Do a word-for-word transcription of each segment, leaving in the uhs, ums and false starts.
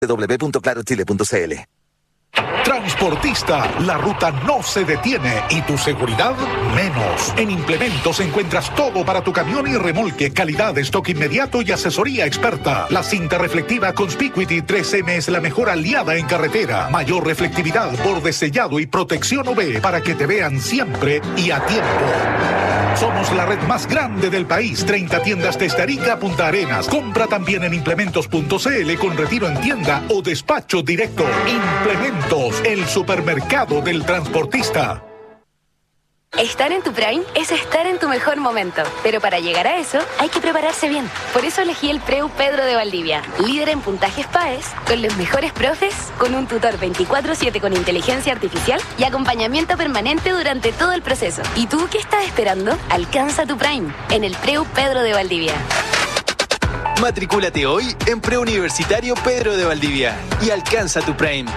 doble u doble u doble u punto claro chile punto c l. Transportista, la ruta no se detiene y tu seguridad menos. En Implementos encuentras todo para tu camión y remolque, calidad, stock inmediato y asesoría experta. La cinta reflectiva Conspicuity tres eme es la mejor aliada en carretera. Mayor reflectividad, borde sellado y protección U V para que te vean siempre y a tiempo. Somos la red más grande del país, treinta tiendas desde Arica a Punta Arenas. Compra también en implementos punto c l con retiro en tienda o despacho directo. Implementos, el supermercado del transportista. Estar en tu prime es estar en tu mejor momento, pero para llegar a eso hay que prepararse bien. Por eso elegí el Preu Pedro de Valdivia, líder en puntajes P A E S, con los mejores profes, con un tutor veinticuatro siete con inteligencia artificial y acompañamiento permanente durante todo el proceso. ¿Y tú qué estás esperando? Alcanza tu prime en el Preu Pedro de Valdivia. Matricúlate hoy en Preuniversitario Pedro de Valdivia y alcanza tu prime.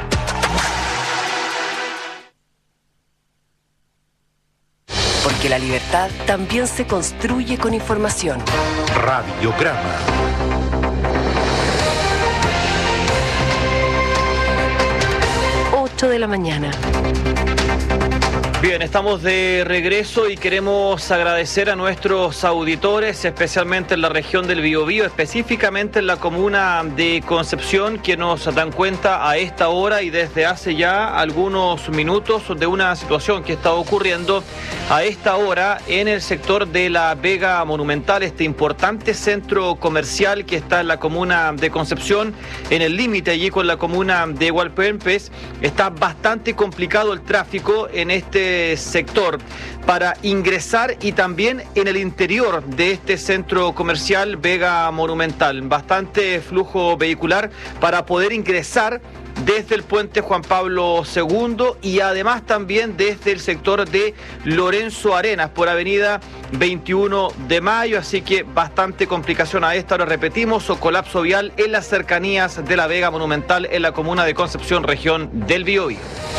Porque la libertad también se construye con información. Radiograma. ocho de la mañana. Bien, estamos de regreso y queremos agradecer a nuestros auditores, especialmente en la región del Biobío, específicamente en la comuna de Concepción, que nos dan cuenta a esta hora y desde hace ya algunos minutos de una situación que está ocurriendo a esta hora en el sector de la Vega Monumental, este importante centro comercial que está en la comuna de Concepción, en el límite allí con la comuna de Hualpempes. Está bastante complicado el tráfico en este sector para ingresar y también en el interior de este centro comercial Vega Monumental. Bastante flujo vehicular para poder ingresar desde el puente Juan Pablo segundo y además también desde el sector de Lorenzo Arenas por avenida veintiuno de mayo, así que bastante complicación a esta hora, repetimos, o colapso vial en las cercanías de la Vega Monumental en la comuna de Concepción, región del Biobío.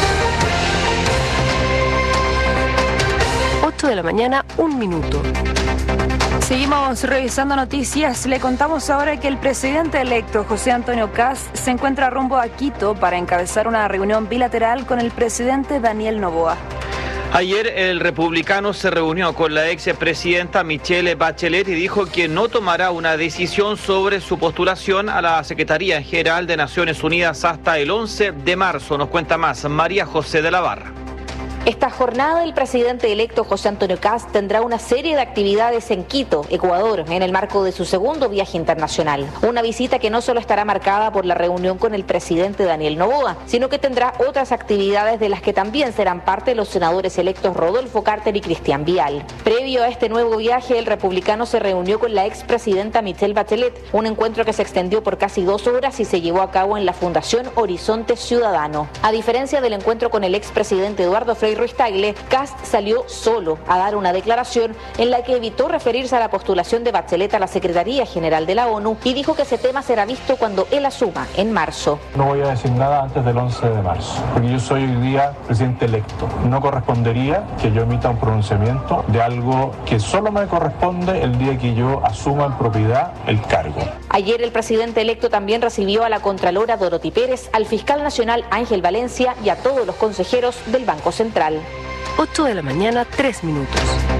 ocho de la mañana, un minuto. Seguimos revisando noticias. Le contamos ahora que el presidente electo, José Antonio Kast, se encuentra rumbo a Quito para encabezar una reunión bilateral con el presidente Daniel Noboa. Ayer el republicano se reunió con la expresidenta Michelle Bachelet y dijo que no tomará una decisión sobre su postulación a la Secretaría General de Naciones Unidas hasta el once de marzo. Nos cuenta más María José de la Barra. Esta jornada el presidente electo José Antonio Kast tendrá una serie de actividades en Quito, Ecuador, en el marco de su segundo viaje internacional. Una visita que no solo estará marcada por la reunión con el presidente Daniel Noboa, sino que tendrá otras actividades de las que también serán parte los senadores electos Rodolfo Carter y Cristian Vial. Previo a este nuevo viaje, el republicano se reunió con la expresidenta Michelle Bachelet, un encuentro que se extendió por casi dos horas y se llevó a cabo en la Fundación Horizonte Ciudadano. A diferencia del encuentro con el expresidente Eduardo Frei Ruiz Tagle, Kast salió solo a dar una declaración en la que evitó referirse a la postulación de Bachelet a la Secretaría General de la ONU y dijo que ese tema será visto cuando él asuma en marzo. No voy a decir nada antes del once de marzo, porque yo soy hoy día presidente electo. No correspondería que yo emita un pronunciamiento de algo que solo me corresponde el día que yo asuma en propiedad el cargo. Ayer el presidente electo también recibió a la contralora Dorothy Pérez, al fiscal nacional Ángel Valencia y a todos los consejeros del Banco Central. ocho de la mañana, tres minutos.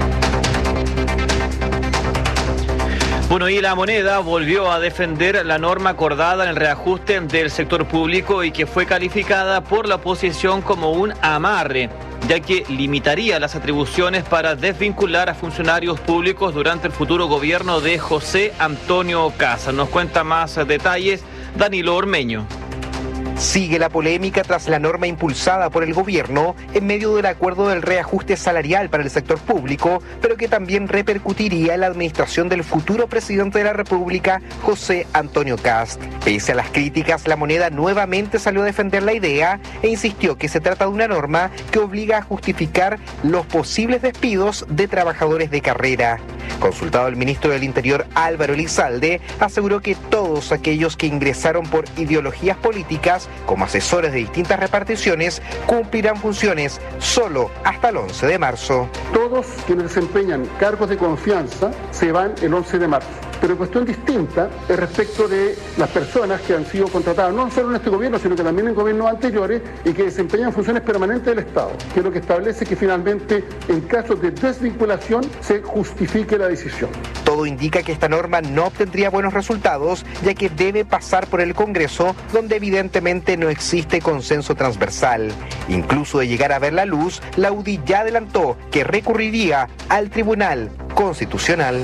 Bueno, y la Moneda volvió a defender la norma acordada en el reajuste del sector público y que fue calificada por la oposición como un amarre, ya que limitaría las atribuciones para desvincular a funcionarios públicos durante el futuro gobierno de José Antonio Kast. Nos cuenta más detalles Danilo Ormeño. Sigue la polémica tras la norma impulsada por el gobierno en medio del acuerdo del reajuste salarial para el sector público, pero que también repercutiría en la administración del futuro presidente de la República, José Antonio Kast. Pese a las críticas, la Moneda nuevamente salió a defender la idea e insistió que se trata de una norma que obliga a justificar los posibles despidos de trabajadores de carrera. Consultado el ministro del Interior, Álvaro Elizalde, aseguró que todos aquellos que ingresaron por ideologías políticas como asesores de distintas reparticiones cumplirán funciones solo hasta el once de marzo. Todos quienes desempeñan cargos de confianza se van el once de marzo. Pero cuestión distinta es respecto de las personas que han sido contratadas, no solo en este gobierno, sino que también en gobiernos anteriores y que desempeñan funciones permanentes del Estado, que es lo que establece que finalmente en casos de desvinculación se justifique la decisión. Todo indica que esta norma no obtendría buenos resultados, ya que debe pasar por el Congreso, donde evidentemente no existe consenso transversal. Incluso de llegar a ver la luz, la U D I ya adelantó que recurriría al Tribunal Constitucional.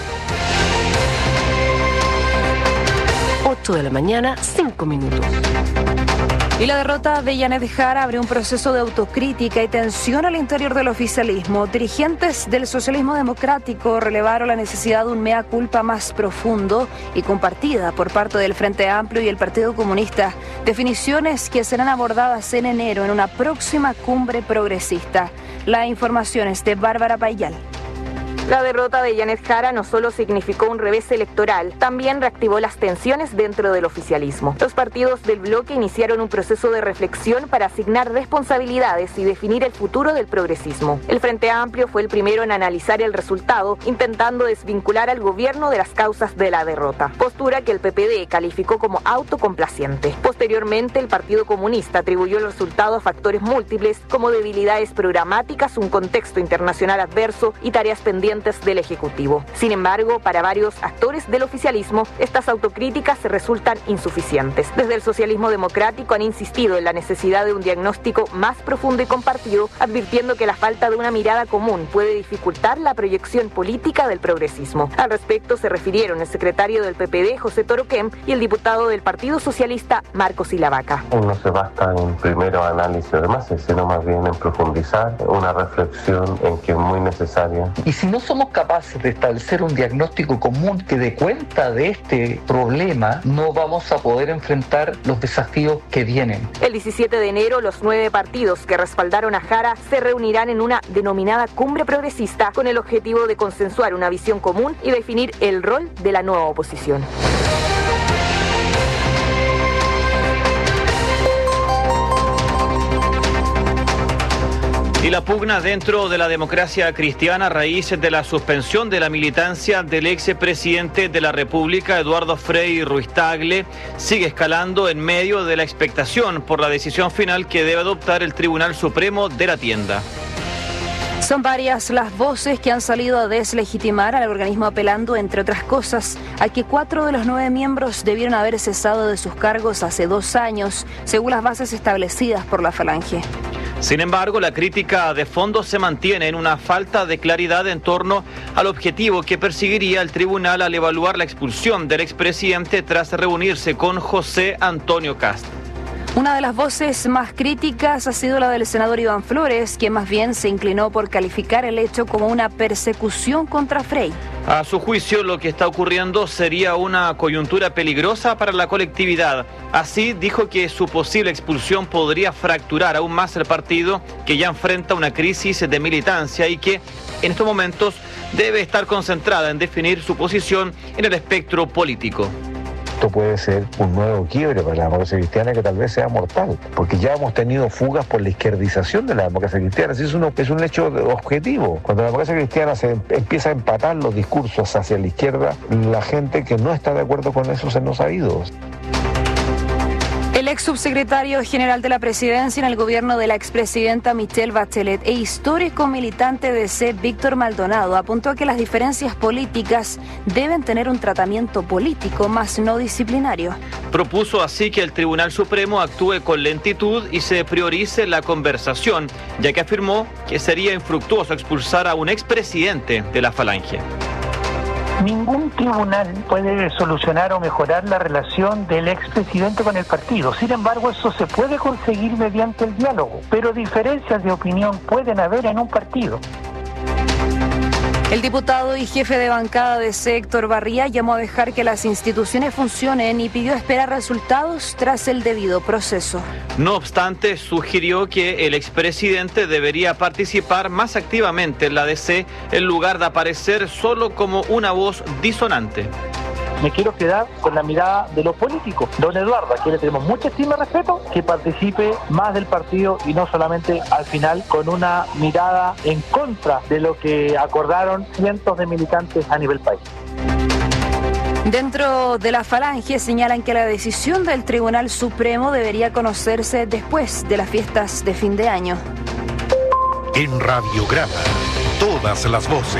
ocho de la mañana, cinco minutos. Y la derrota de Janet Jara abre un proceso de autocrítica y tensión al interior del oficialismo. Dirigentes del socialismo democrático relevaron la necesidad de un mea culpa más profundo y compartida por parte del Frente Amplio y el Partido Comunista. Definiciones que serán abordadas en enero en una próxima cumbre progresista. La información es de Bárbara Payal. La derrota de Janet Jara no solo significó un revés electoral, también reactivó las tensiones dentro del oficialismo. Los partidos del bloque iniciaron un proceso de reflexión para asignar responsabilidades y definir el futuro del progresismo. El Frente Amplio fue el primero en analizar el resultado, intentando desvincular al gobierno de las causas de la derrota, postura que el P P D calificó como autocomplaciente. Posteriormente, el Partido Comunista atribuyó el resultado a factores múltiples como debilidades programáticas, un contexto internacional adverso y tareas pendientes del Ejecutivo. Sin embargo, para varios actores del oficialismo, estas autocríticas resultan insuficientes. Desde el socialismo democrático han insistido en la necesidad de un diagnóstico más profundo y compartido, advirtiendo que la falta de una mirada común puede dificultar la proyección política del progresismo. Al respecto se refirieron el secretario del P P D, José Toroquem, y el diputado del Partido Socialista, Marcos Silavaca. No se basta en primero análisis de más, sino más bien en profundizar, una reflexión en que es muy necesaria. Y si no somos capaces de establecer un diagnóstico común que dé cuenta de este problema, no vamos a poder enfrentar los desafíos que vienen. El diecisiete de enero, los nueve partidos que respaldaron a Jara se reunirán en una denominada cumbre progresista con el objetivo de consensuar una visión común y definir el rol de la nueva oposición. Y la pugna dentro de la democracia cristiana a raíz de la suspensión de la militancia del expresidente de la República, Eduardo Frei Ruiz-Tagle, sigue escalando en medio de la expectación por la decisión final que debe adoptar el Tribunal Supremo de la tienda. Son varias las voces que han salido a deslegitimar al organismo, apelando, entre otras cosas, a que cuatro de los nueve miembros debieron haber cesado de sus cargos hace dos años, según las bases establecidas por la Falange. Sin embargo, la crítica de fondo se mantiene en una falta de claridad en torno al objetivo que perseguiría el tribunal al evaluar la expulsión del expresidente tras reunirse con José Antonio Kast. Una de las voces más críticas ha sido la del senador Iván Flores, que más bien se inclinó por calificar el hecho como una persecución contra Frei. A su juicio, lo que está ocurriendo sería una coyuntura peligrosa para la colectividad. Así, dijo que su posible expulsión podría fracturar aún más el partido, que ya enfrenta una crisis de militancia y que, en estos momentos, debe estar concentrada en definir su posición en el espectro político. Esto puede ser un nuevo quiebre para la democracia cristiana que tal vez sea mortal, porque ya hemos tenido fugas por la izquierdización de la democracia cristiana. Así es, uno, es un hecho objetivo. Cuando la democracia cristiana se empieza a empatar los discursos hacia la izquierda, la gente que no está de acuerdo con eso se nos ha ido. El ex subsecretario general de la presidencia en el gobierno de la expresidenta Michelle Bachelet e histórico militante de C, Víctor Maldonado, apuntó a que las diferencias políticas deben tener un tratamiento político, más no disciplinario. Propuso así que el Tribunal Supremo actúe con lentitud y se priorice la conversación, ya que afirmó que sería infructuoso expulsar a un expresidente de la Falange. Ningún tribunal puede solucionar o mejorar la relación del expresidente con el partido. Sin embargo, eso se puede conseguir mediante el diálogo, pero diferencias de opinión pueden haber en un partido. El diputado y jefe de bancada de C, Héctor Barría, llamó a dejar que las instituciones funcionen y pidió esperar resultados tras el debido proceso. No obstante, sugirió que el expresidente debería participar más activamente en la D C en lugar de aparecer solo como una voz disonante. Me quiero quedar con la mirada de lo político. Don Eduardo, a quien le tenemos mucha estima y respeto, que participe más del partido y no solamente al final con una mirada en contra de lo que acordaron cientos de militantes a nivel país. Dentro de la Falange señalan que la decisión del Tribunal Supremo debería conocerse después de las fiestas de fin de año. En Radiograma, todas las voces.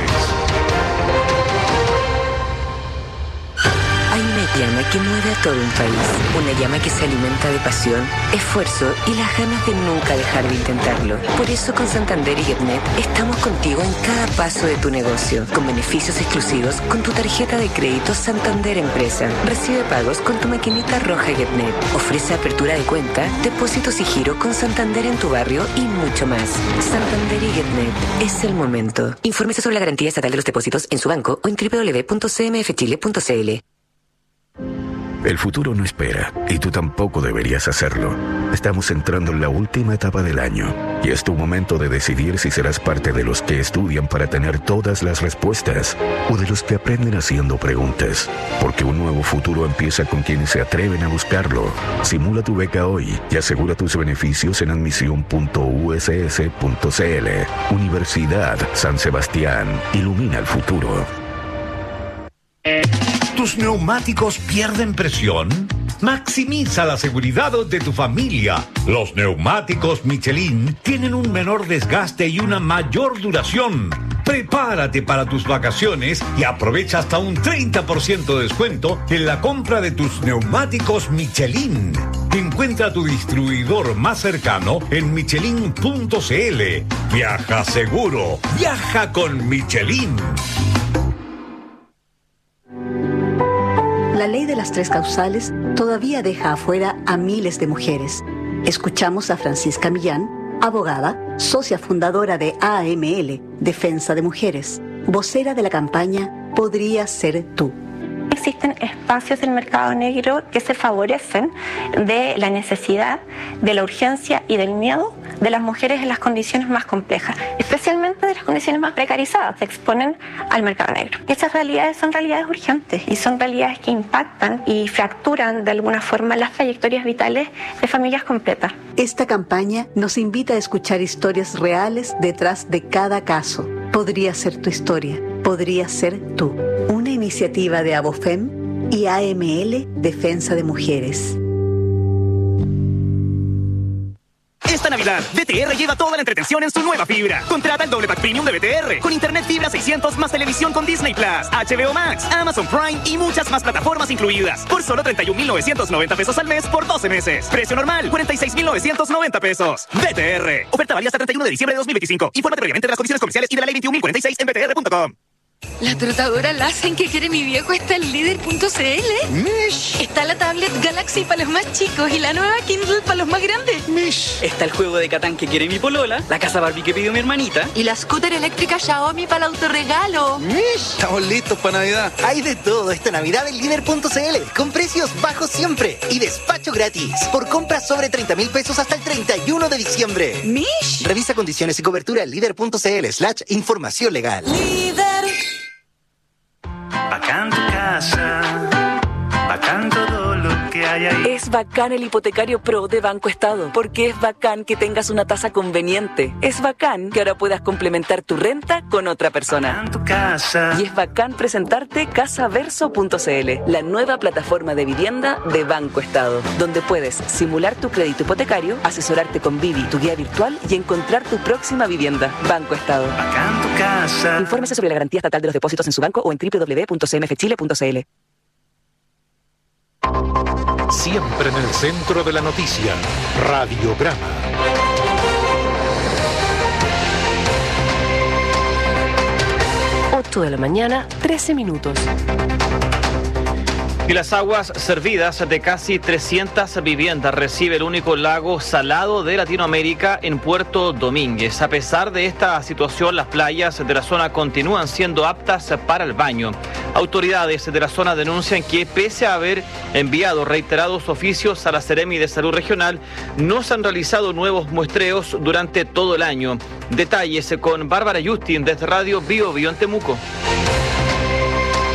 Hay una llama que mueve a todo un país, una llama que se alimenta de pasión, esfuerzo y las ganas de nunca dejar de intentarlo. Por eso con Santander y GetNet estamos contigo en cada paso de tu negocio, con beneficios exclusivos con tu tarjeta de crédito Santander Empresa. Recibe pagos con tu maquinita roja GetNet. Ofrece apertura de cuenta, depósitos y giro con Santander en tu barrio y mucho más. Santander y GetNet, es el momento. Infórmese sobre la garantía estatal de los depósitos en su banco o en doble u doble u doble u punto c m f chile punto c l. El futuro no espera, y tú tampoco deberías hacerlo. Estamos entrando en la última etapa del año, y es tu momento de decidir si serás parte de los que estudian para tener todas las respuestas, o de los que aprenden haciendo preguntas. Porque un nuevo futuro empieza con quienes se atreven a buscarlo. Simula tu beca hoy y asegura tus beneficios en admisión punto u s s punto c l. Universidad San Sebastián. Ilumina el futuro. ¿Tus neumáticos pierden presión? Maximiza la seguridad de tu familia. Los neumáticos Michelin tienen un menor desgaste y una mayor duración. Prepárate para tus vacaciones y aprovecha hasta un treinta por ciento de descuento en la compra de tus neumáticos Michelin. Encuentra tu distribuidor más cercano en michelin punto c l. Viaja seguro. Viaja con Michelin. La ley de las tres causales todavía deja afuera a miles de mujeres. Escuchamos a Francisca Millán, abogada, socia fundadora de A M L, Defensa de Mujeres, vocera de la campaña Podría Ser Tú. Existen espacios del mercado negro que se favorecen de la necesidad, de la urgencia y del miedo de las mujeres en las condiciones más complejas, especialmente de las condiciones más precarizadas, se exponen al mercado negro. Esas realidades son realidades urgentes y son realidades que impactan y fracturan de alguna forma las trayectorias vitales de familias completas. Esta campaña nos invita a escuchar historias reales detrás de cada caso. Podría ser tu historia, podría ser tú. Una iniciativa de Abofem y A M L Defensa de Mujeres. Esta Navidad, B T R lleva toda la entretención en su nueva fibra. Contrata el doble pack premium de B T R con internet fibra seiscientos más televisión con Disney Plus, H B O Max, Amazon Prime y muchas más plataformas incluidas por solo treinta y un mil novecientos noventa pesos al mes por doce meses. Precio normal, cuarenta y seis mil novecientos noventa pesos. B T R. Oferta válida hasta treinta y uno de diciembre de dos mil veinticinco. Infórmate previamente de las condiciones comerciales y de la ley veintiún mil cuarenta y seis en b t r punto com. La trotadora Lazen que quiere mi viejo está en líder punto c l. Mish. Está la tablet Galaxy para los más chicos y la nueva Kindle para los más grandes. Mish. Está el juego de Catán que quiere mi polola, la casa Barbie que pidió mi hermanita. Y la scooter eléctrica Xiaomi para el autorregalo. Mish. Estamos listos para Navidad. Hay de todo esta Navidad en líder punto c l, con precios bajos siempre y despacho gratis. Por compras sobre treinta mil pesos hasta el treinta y uno de diciembre. Mish. Revisa condiciones y cobertura en líder punto c l slash información legal. Líder. Bacán tu casa, bacán todo lo que hay ahí. Es bacán el hipotecario Pro de Banco Estado, porque es bacán que tengas una tasa conveniente. Es bacán que ahora puedas complementar tu renta con otra persona. Bacán tu casa. Y es bacán presentarte casaverso punto c l, la nueva plataforma de vivienda de Banco Estado, donde puedes simular tu crédito hipotecario, asesorarte con Vivi, tu guía virtual, y encontrar tu próxima vivienda. Banco Estado. Bacán tu casa. Infórmese sobre la garantía estatal de los depósitos en su banco o en doble u doble u doble u punto c m f chile punto c l. Siempre en el centro de la noticia, Radiograma. ocho de la mañana, trece minutos. Y las aguas servidas de casi trescientas viviendas recibe el único lago salado de Latinoamérica en Puerto Domínguez. A pesar de esta situación, las playas de la zona continúan siendo aptas para el baño. Autoridades de la zona denuncian que, pese a haber enviado reiterados oficios a la Seremi de Salud Regional, no se han realizado nuevos muestreos durante todo el año. Detalles con Bárbara Justin desde Radio Bio Bio en Temuco. Puerto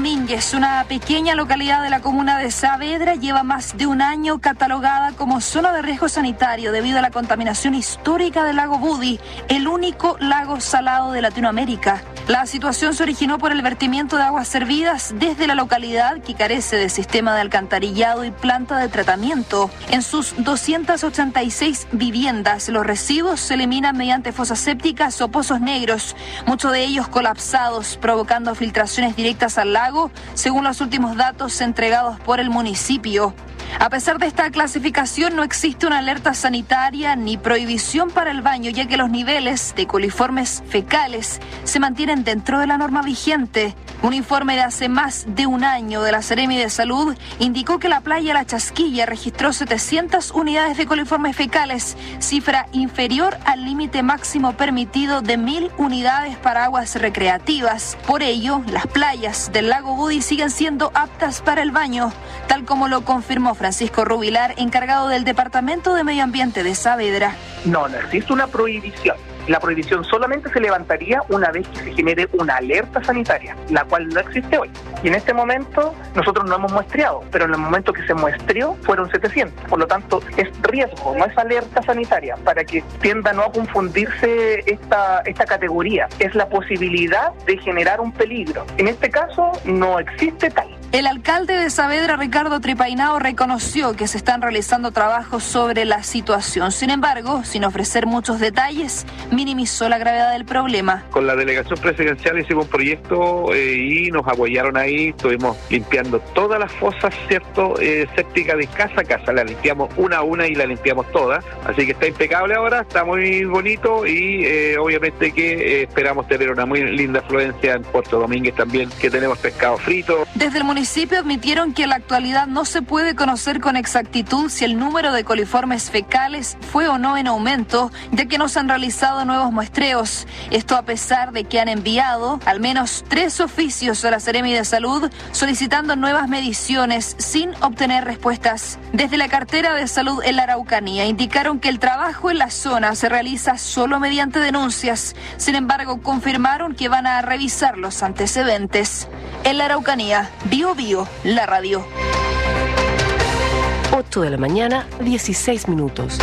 Domínguez, una pequeña localidad de la comuna de Saavedra, lleva más de un año catalogada como zona de riesgo sanitario debido a la contaminación histórica del lago Budi, el único lago salado de Latinoamérica. La situación se originó por el vertimiento de aguas servidas desde la localidad, que carece de sistema de alcantarillado y planta de tratamiento. En sus doscientas ochenta y seis viviendas, los residuos se eliminan mediante fosas sépticas o pozos negros, muchos de ellos colapsados, provocando filtraciones directas al lago, según los últimos datos entregados por el municipio. A pesar de esta clasificación, no existe una alerta sanitaria ni prohibición para el baño, ya que los niveles de coliformes fecales se mantienen dentro de la norma vigente. Un informe de hace más de un año de la Seremi de Salud indicó que la playa La Chasquilla registró setecientas unidades de coliformes fecales, cifra inferior al límite máximo permitido de mil unidades para aguas recreativas. Por ello, las playas del lago Budi siguen siendo aptas para el baño, tal como lo confirmó Francisco Rubilar, encargado del Departamento de Medio Ambiente de Saavedra. No, no existe una prohibición. La prohibición solamente se levantaría una vez que se genere una alerta sanitaria, la cual no existe hoy. Y en este momento nosotros no hemos muestreado, pero en el momento que se muestreó fueron setecientos. Por lo tanto, es riesgo, no es alerta sanitaria, para que tienda no a confundirse esta, esta categoría. Es la posibilidad de generar un peligro. En este caso, no existe tal. El alcalde de Saavedra, Ricardo Tripainao, reconoció que se están realizando trabajos sobre la situación. Sin embargo, sin ofrecer muchos detalles, minimizó la gravedad del problema. Con la delegación presidencial hicimos un proyecto eh, y nos apoyaron ahí. Estuvimos limpiando todas las fosas, ¿cierto? Eh, sépticas de casa a casa. La limpiamos una a una y la limpiamos todas. Así que está impecable ahora, está muy bonito y eh, obviamente que eh, esperamos tener una muy linda afluencia en Puerto Domínguez también, que tenemos pescado frito. Desde el municipio admitieron que en la actualidad no se puede conocer con exactitud si el número de coliformes fecales fue o no en aumento, ya que no se han realizado nuevos muestreos. Esto a pesar de que han enviado al menos tres oficios a la Seremi de Salud solicitando nuevas mediciones sin obtener respuestas. Desde la cartera de salud en la Araucanía indicaron que el trabajo en la zona se realiza solo mediante denuncias. Sin embargo, confirmaron que van a revisar los antecedentes. En la Araucanía, Bio Bio, la radio. ocho de la mañana, dieciséis minutos.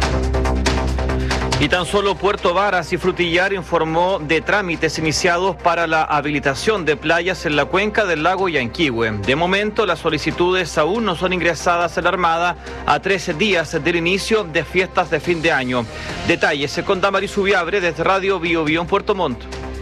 Y tan solo Puerto Varas y Frutillar informó de trámites iniciados para la habilitación de playas en la cuenca del lago Yanquihue. De momento, las solicitudes aún no son ingresadas en la Armada a trece días del inicio de fiestas de fin de año. Detalles con Damaris Ubiabre desde Radio Bio Bio en Puerto Montt.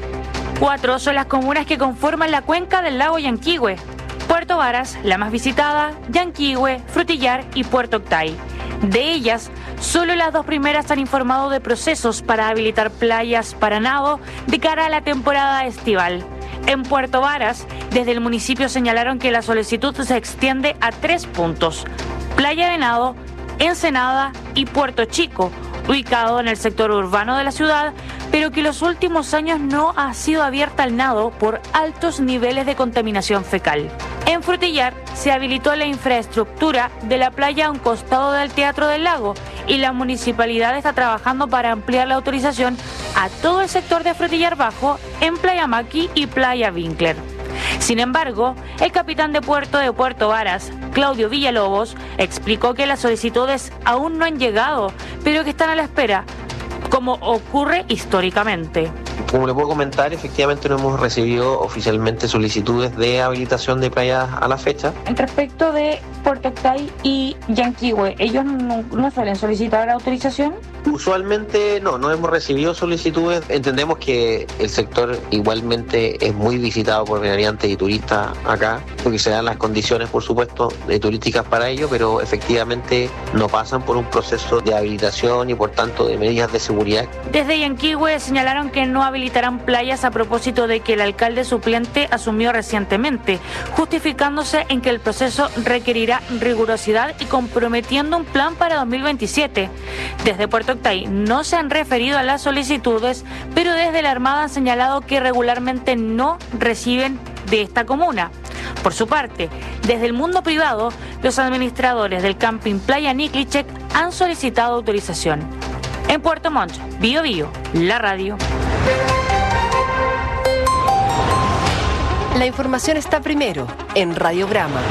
Cuatro son las comunas que conforman la cuenca del lago Yanquihue: Puerto Varas, la más visitada, Yanquihue, Frutillar y Puerto Octay. De ellas, solo las dos primeras han informado de procesos para habilitar playas para nado de cara a la temporada estival. En Puerto Varas, desde el municipio señalaron que la solicitud se extiende a tres puntos: Playa de Nado, Ensenada y Puerto Chico, ubicado en el sector urbano de la ciudad, pero que los últimos años no ha sido abierta al nado por altos niveles de contaminación fecal. En Frutillar se habilitó la infraestructura de la playa a un costado del Teatro del Lago y la municipalidad está trabajando para ampliar la autorización a todo el sector de Frutillar Bajo en Playa Maqui y Playa Winkler. Sin embargo, el capitán de puerto de Puerto Varas, Claudio Villalobos, explicó que las solicitudes aún no han llegado, pero que están a la espera, como ocurre históricamente. Como le puedo comentar, efectivamente no hemos recibido oficialmente solicitudes de habilitación de playas a la fecha. Respecto de Puerto Octay y Yanquihue, ¿ellos no, no suelen solicitar autorización? Usualmente no, no hemos recibido solicitudes. Entendemos que el sector igualmente es muy visitado por veraneantes y turistas acá, porque se dan las condiciones, por supuesto, de turísticas para ello, pero efectivamente no pasan por un proceso de habilitación y por tanto de medidas de seguridad. Desde Yanquihue señalaron que no habilitarán playas a propósito de que el alcalde suplente asumió recientemente, justificándose en que el proceso requerirá rigurosidad y comprometiendo un plan para dos mil veintisiete. Desde Puerto Octay no se han referido a las solicitudes, pero desde la Armada han señalado que regularmente no reciben de esta comuna. Por su parte, desde el mundo privado, los administradores del camping Playa Niklicek han solicitado autorización. En Puerto Montt, Bio Bio, la radio. La información está primero en Radiograma.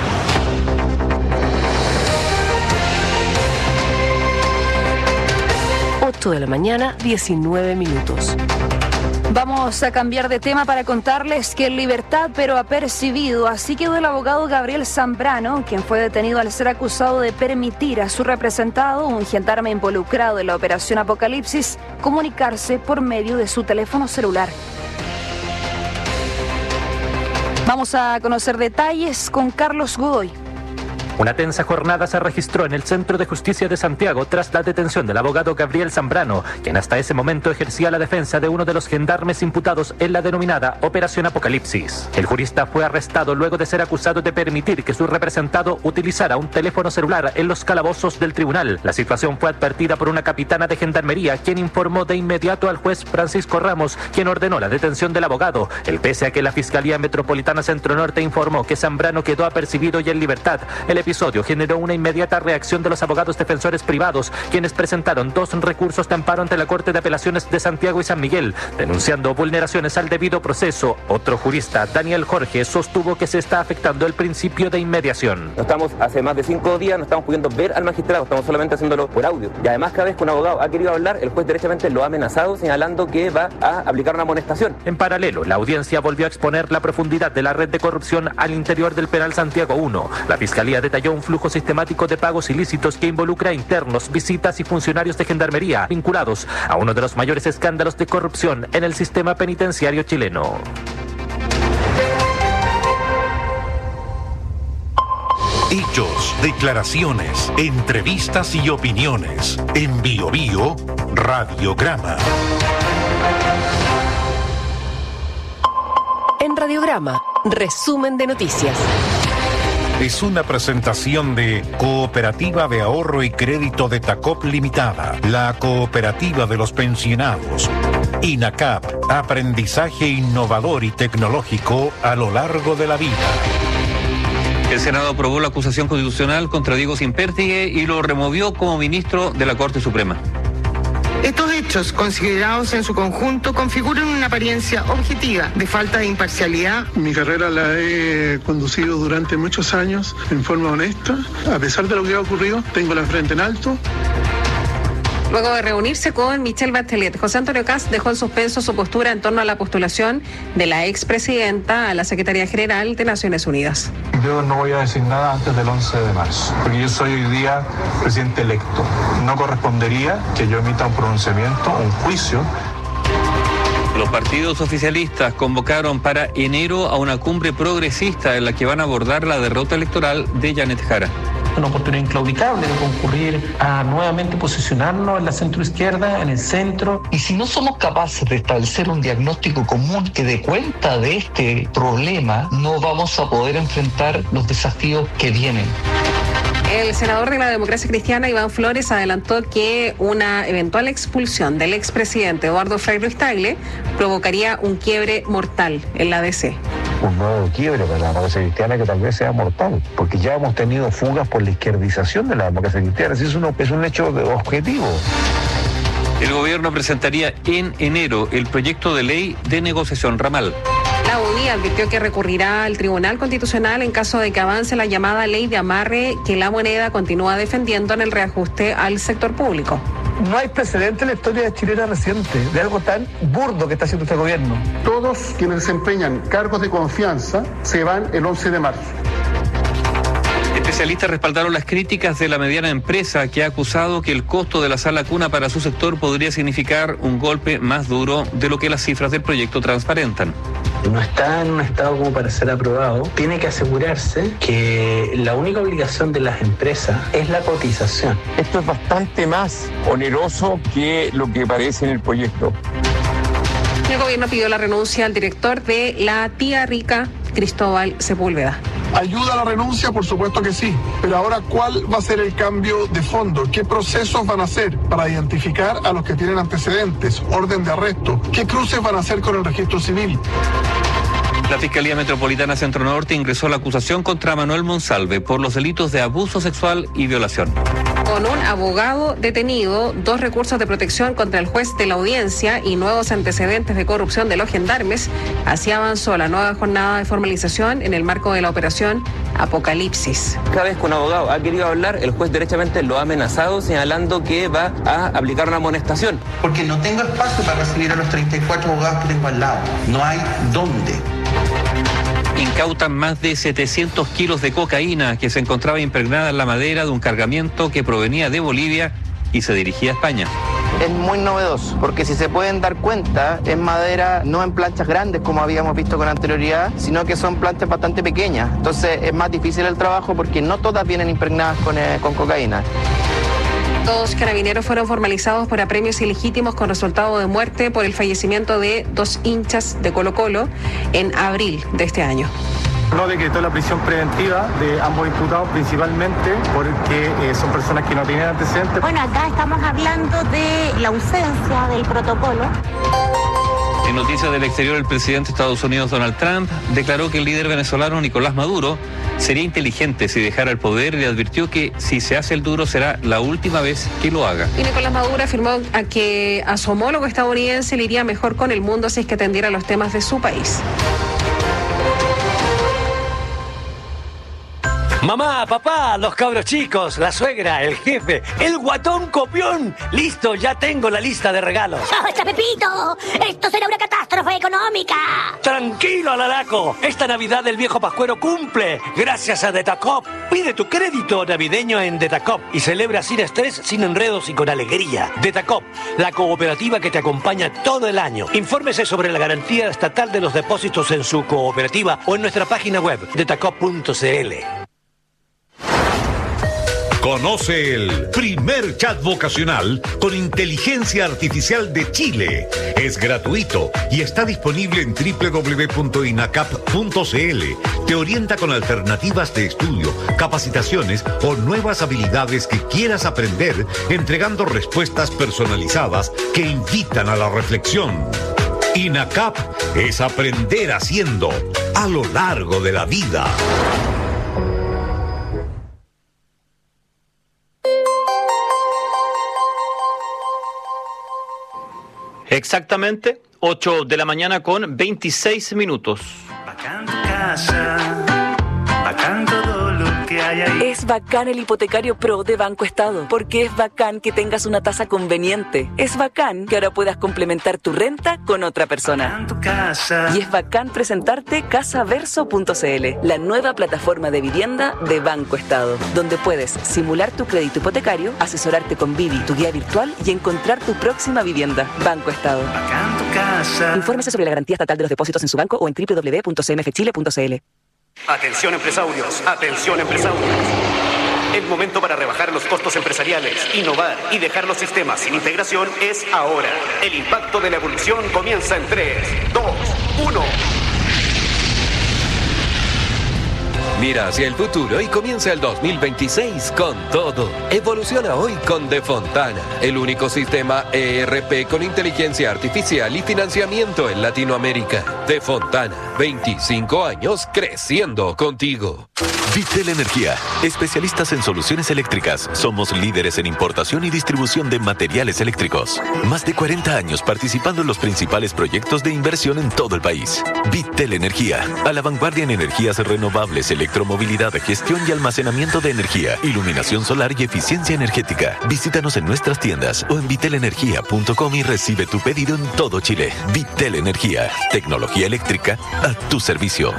ocho de la mañana, diecinueve minutos. Vamos a cambiar de tema para contarles que en libertad pero apercibido, así quedó el abogado Gabriel Zambrano, quien fue detenido al ser acusado de permitir a su representado, un gendarme involucrado en la operación Apocalipsis, comunicarse por medio de su teléfono celular. Vamos a conocer detalles con Carlos Godoy. Una tensa jornada se registró en el Centro de Justicia de Santiago tras la detención del abogado Gabriel Zambrano, quien hasta ese momento ejercía la defensa de uno de los gendarmes imputados en la denominada Operación Apocalipsis. El jurista fue arrestado luego de ser acusado de permitir que su representado utilizara un teléfono celular en los calabozos del tribunal. La situación fue advertida por una capitana de gendarmería, quien informó de inmediato al juez Francisco Ramos, quien ordenó la detención del abogado. El pese a que la Fiscalía Metropolitana Centro Norte informó que Zambrano quedó apercibido y en libertad, el El episodio generó una inmediata reacción de los abogados defensores privados, quienes presentaron dos recursos de amparo ante la Corte de Apelaciones de Santiago y San Miguel, denunciando vulneraciones al debido proceso. Otro jurista, Daniel Jorge, sostuvo que se está afectando el principio de inmediación. No estamos, hace más de cinco días, no estamos pudiendo ver al magistrado, estamos solamente haciéndolo por audio. Y además, cada vez que un abogado ha querido hablar, el juez derechamente lo ha amenazado, señalando que va a aplicar una amonestación. En paralelo, la audiencia volvió a exponer la profundidad de la red de corrupción al interior del penal Santiago uno. La Fiscalía detalló un flujo sistemático de pagos ilícitos que involucra internos, visitas y funcionarios de gendarmería vinculados a uno de los mayores escándalos de corrupción en el sistema penitenciario chileno. Hechos, declaraciones, entrevistas y opiniones. En Bio Bio, Radiograma. En Radiograma, resumen de noticias. Es una presentación de Cooperativa de Ahorro y Crédito de Tacop Limitada, la cooperativa de los pensionados. INACAP, aprendizaje innovador y tecnológico a lo largo de la vida. El Senado aprobó la acusación constitucional contra Diego Simpértigue y lo removió como ministro de la Corte Suprema. Estos hechos, considerados en su conjunto, configuran una apariencia objetiva de falta de imparcialidad. Mi carrera la he conducido durante muchos años en forma honesta. A pesar de lo que ha ocurrido, tengo la frente en alto. Luego de reunirse con Michelle Bachelet, José Antonio Kast dejó en suspenso su postura en torno a la postulación de la expresidenta a la Secretaría General de Naciones Unidas. Yo no voy a decir nada antes del once de marzo, porque yo soy hoy día presidente electo. No correspondería que yo emita un pronunciamiento, un juicio. Los partidos oficialistas convocaron para enero a una cumbre progresista en la que van a abordar la derrota electoral de Janet Jara. Una oportunidad inclaudicable de concurrir a nuevamente posicionarnos en la centroizquierda, en el centro. Y si no somos capaces de establecer un diagnóstico común que dé cuenta de este problema, no vamos a poder enfrentar los desafíos que vienen. El senador de la Democracia Cristiana, Iván Flores, adelantó que una eventual expulsión del expresidente Eduardo Frei Ruiz-Tagle provocaría un quiebre mortal en la D C. Un nuevo quiebre para la democracia cristiana que tal vez sea mortal, porque ya hemos tenido fugas por la izquierdización de la democracia cristiana. Así es, uno, es un hecho de objetivo. El gobierno presentaría en enero el proyecto de ley de negociación ramal. La U D I advirtió que recurrirá al Tribunal Constitucional en caso de que avance la llamada ley de amarre que La Moneda continúa defendiendo en el reajuste al sector público. No hay precedente en la historia chilena reciente de algo tan burdo que está haciendo este gobierno. Todos quienes desempeñan cargos de confianza se van el once de marzo. Especialistas respaldaron las críticas de la mediana empresa que ha acusado que el costo de la sala cuna para su sector podría significar un golpe más duro de lo que las cifras del proyecto transparentan. No está en un estado como para ser aprobado. Tiene que asegurarse que la única obligación de las empresas es la cotización. Esto es bastante más oneroso que lo que parece en el proyecto. El gobierno pidió la renuncia al director de La Tía Rica, Cristóbal Sepúlveda. ¿Ayuda a la renuncia? Por supuesto que sí. Pero ahora, ¿cuál va a ser el cambio de fondo? ¿Qué procesos van a hacer para identificar a los que tienen antecedentes, orden de arresto? ¿Qué cruces van a hacer con el registro civil? La Fiscalía Metropolitana Centro Norte ingresó la acusación contra Manuel Monsalve por los delitos de abuso sexual y violación. Con un abogado detenido, dos recursos de protección contra el juez de la audiencia y nuevos antecedentes de corrupción de los gendarmes, así avanzó la nueva jornada de formalización en el marco de la operación Apocalipsis. Cada vez que un abogado ha querido hablar, el juez derechamente lo ha amenazado, señalando que va a aplicar una amonestación. Porque no tengo espacio para recibir a los treinta y cuatro abogados que tengo al lado. No hay dónde. Incautan más de setecientos kilos de cocaína que se encontraba impregnada en la madera de un cargamento que provenía de Bolivia y se dirigía a España. Es muy novedoso, porque si se pueden dar cuenta, es madera no en planchas grandes como habíamos visto con anterioridad, sino que son planchas bastante pequeñas. Entonces es más difícil el trabajo porque no todas vienen impregnadas con, eh, con cocaína. Dos carabineros fueron formalizados por apremios ilegítimos con resultado de muerte por el fallecimiento de dos hinchas de Colo-Colo en abril de este año. No decretó la prisión preventiva de ambos imputados, principalmente porque eh, son personas que no tienen antecedentes. Bueno, acá estamos hablando de la ausencia del protocolo. En noticias del exterior, el presidente de Estados Unidos, Donald Trump, declaró que el líder venezolano Nicolás Maduro sería inteligente si dejara el poder y advirtió que si se hace el duro será la última vez que lo haga. Y Nicolás Maduro afirmó a que a su homólogo estadounidense le iría mejor con el mundo si es que atendiera los temas de su país. Mamá, papá, los cabros chicos, la suegra, el jefe, el guatón copión. Listo, ya tengo la lista de regalos. ¡Basta, Pepito! ¡Esto será una catástrofe económica! Tranquilo, Alaraco. Esta Navidad el viejo Pascuero cumple. Gracias a Detacop. Pide tu crédito navideño en Detacop y celebra sin estrés, sin enredos y con alegría. Detacop, la cooperativa que te acompaña todo el año. Infórmese sobre la garantía estatal de los depósitos en su cooperativa o en nuestra página web, detacop punto c l. Conoce el primer chat vocacional con inteligencia artificial de Chile. Es gratuito y está disponible en doble u doble u doble u punto inacap punto c l. Te orienta con alternativas de estudio, capacitaciones o nuevas habilidades que quieras aprender, entregando respuestas personalizadas que invitan a la reflexión. INACAP es aprender haciendo a lo largo de la vida. Exactamente, ocho de la mañana con veintiséis minutos. Bacán tu casa, bacán todo lo que hay ahí. Es bacán el hipotecario Pro de Banco Estado, porque es bacán que tengas una tasa conveniente. Es bacán que ahora puedas complementar tu renta con otra persona. Bacán tu casa. Y es bacán presentarte casaverso punto c l, la nueva plataforma de vivienda de Banco Estado, donde puedes simular tu crédito hipotecario, asesorarte con Vivi, tu guía virtual, y encontrar tu próxima vivienda. Banco Estado. Bacán tu casa. Infórmese sobre la garantía estatal de los depósitos en su banco o en doble u doble u doble u punto c m f chile punto c l. Atención empresarios, atención empresarios. El momento para rebajar los costos empresariales, innovar y dejar los sistemas sin integración es ahora. El impacto de la evolución comienza en tres, dos, uno. Mira hacia el futuro y comienza el dos mil veintiséis con todo. Evoluciona hoy con Defontana, el único sistema E R P con inteligencia artificial y financiamiento en Latinoamérica. Defontana, veinticinco años creciendo contigo. Vitel Energía, especialistas en soluciones eléctricas. Somos líderes en importación y distribución de materiales eléctricos. Más de cuarenta años participando en los principales proyectos de inversión en todo el país. Vitel Energía, a la vanguardia en energías renovables, electromovilidad, gestión y almacenamiento de energía, iluminación solar y eficiencia energética. Visítanos en nuestras tiendas o en vitel energía punto com y recibe tu pedido en todo Chile. Vitel Energía, tecnología eléctrica a tu servicio.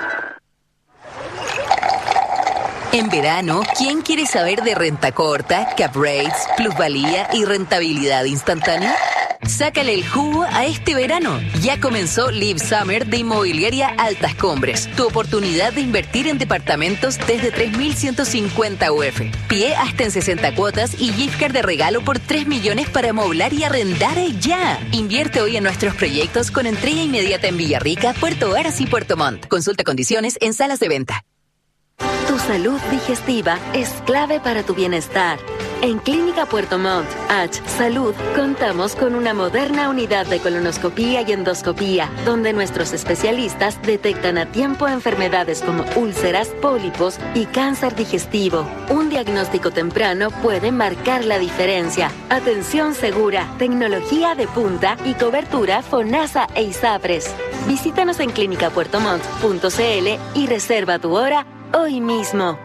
En verano, ¿quién quiere saber de renta corta, cap rates, plusvalía y rentabilidad instantánea? Sácale el jugo a este verano. Ya comenzó Live Summer de Inmobiliaria Altas Cumbres. Tu oportunidad de invertir en departamentos desde tres mil ciento cincuenta U F. Pie hasta en sesenta cuotas y gift card de regalo por tres millones para amoblar y arrendar ya. Invierte hoy en nuestros proyectos con entrega inmediata en Villarrica, Puerto Varas y Puerto Montt. Consulta condiciones en salas de venta. Tu salud digestiva es clave para tu bienestar. En Clínica Puerto Montt, H Salud, contamos con una moderna unidad de colonoscopía y endoscopía, donde nuestros especialistas detectan a tiempo enfermedades como úlceras, pólipos y cáncer digestivo. Un diagnóstico temprano puede marcar la diferencia. Atención segura, tecnología de punta y cobertura FONASA e ISAPRES. Visítanos en clínica puerto montt punto c l y reserva tu hora hoy mismo.